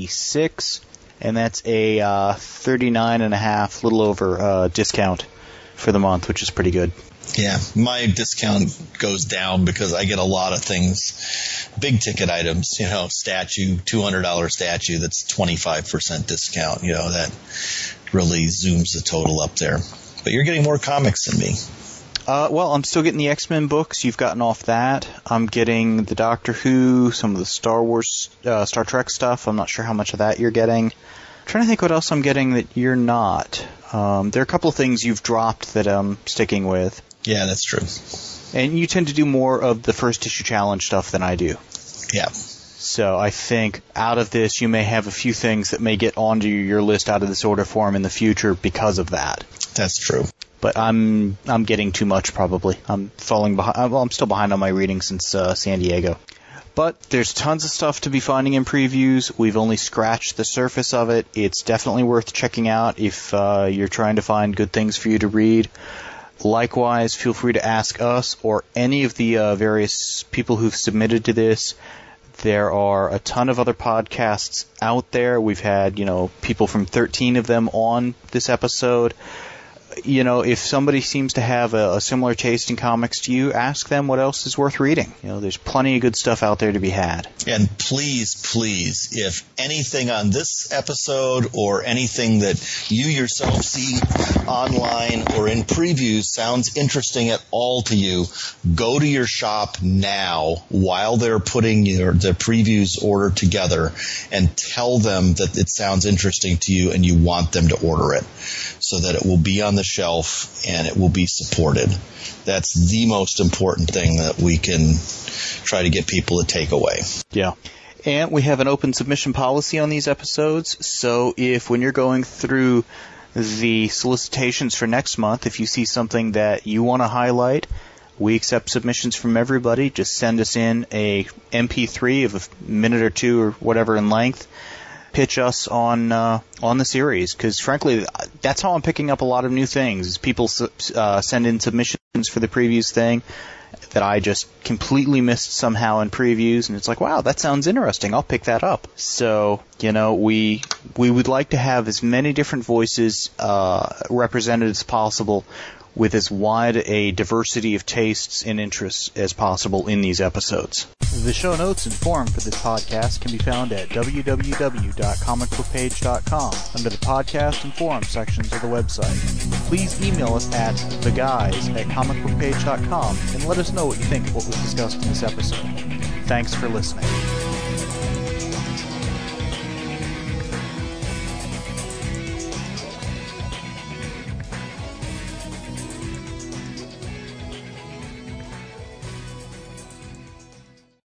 $583.96, and that's a 39.5, little over discount for the month, which is pretty good. Yeah, my discount goes down because I get a lot of things, big ticket items, statue, $200 statue, that's 25% discount, that really zooms the total up there. But you're getting more comics than me. Well, I'm still getting the X-Men books. You've gotten off that. I'm getting the Doctor Who, some of the Star Wars, Star Trek stuff. I'm not sure how much of that you're getting. I'm trying to think what else I'm getting that you're not. There are a couple of things you've dropped that I'm sticking with. Yeah, that's true. And you tend to do more of the first issue challenge stuff than I do. Yeah. So I think out of this, you may have a few things that may get onto your list out of this order form in the future because of that. That's true. But I'm getting too much probably. I'm falling behind. Well, I'm still behind on my reading since San Diego. But there's tons of stuff to be finding in previews. We've only scratched the surface of it. It's definitely worth checking out if you're trying to find good things for you to read. Likewise, feel free to ask us or any of the various people who've submitted to this. There are a ton of other podcasts out there. We've had, people from 13 of them on this episode. If somebody seems to have a similar taste in comics to you, ask them what else is worth reading. There's plenty of good stuff out there to be had. And please, if anything on this episode or anything that you yourself see online or in previews sounds interesting at all to you, go to your shop now while they're putting the previews order together and tell them that it sounds interesting to you and you want them to order it so that it will be on the shelf and it will be supported. That's the most important thing that we can try to get people to take away. Yeah. And we have an open submission policy on these episodes, so if when you're going through the solicitations for next month, if you see something that you want to highlight, we accept submissions from everybody. Just send us in a MP3 of a minute or two or whatever in length. Pitch us on the series, because frankly, that's how I'm picking up a lot of new things. People send in submissions for the previews thing that I just completely missed somehow in previews, and it's like, wow, that sounds interesting. I'll pick that up. So, we would like to have as many different voices represented as possible, with as wide a diversity of tastes and interests as possible in these episodes. The show notes and forum for this podcast can be found at www.comicbookpage.com under the podcast and forum sections of the website. Please email us at theguys@comicbookpage.com and let us know what you think of what was discussed in this episode. Thanks for listening.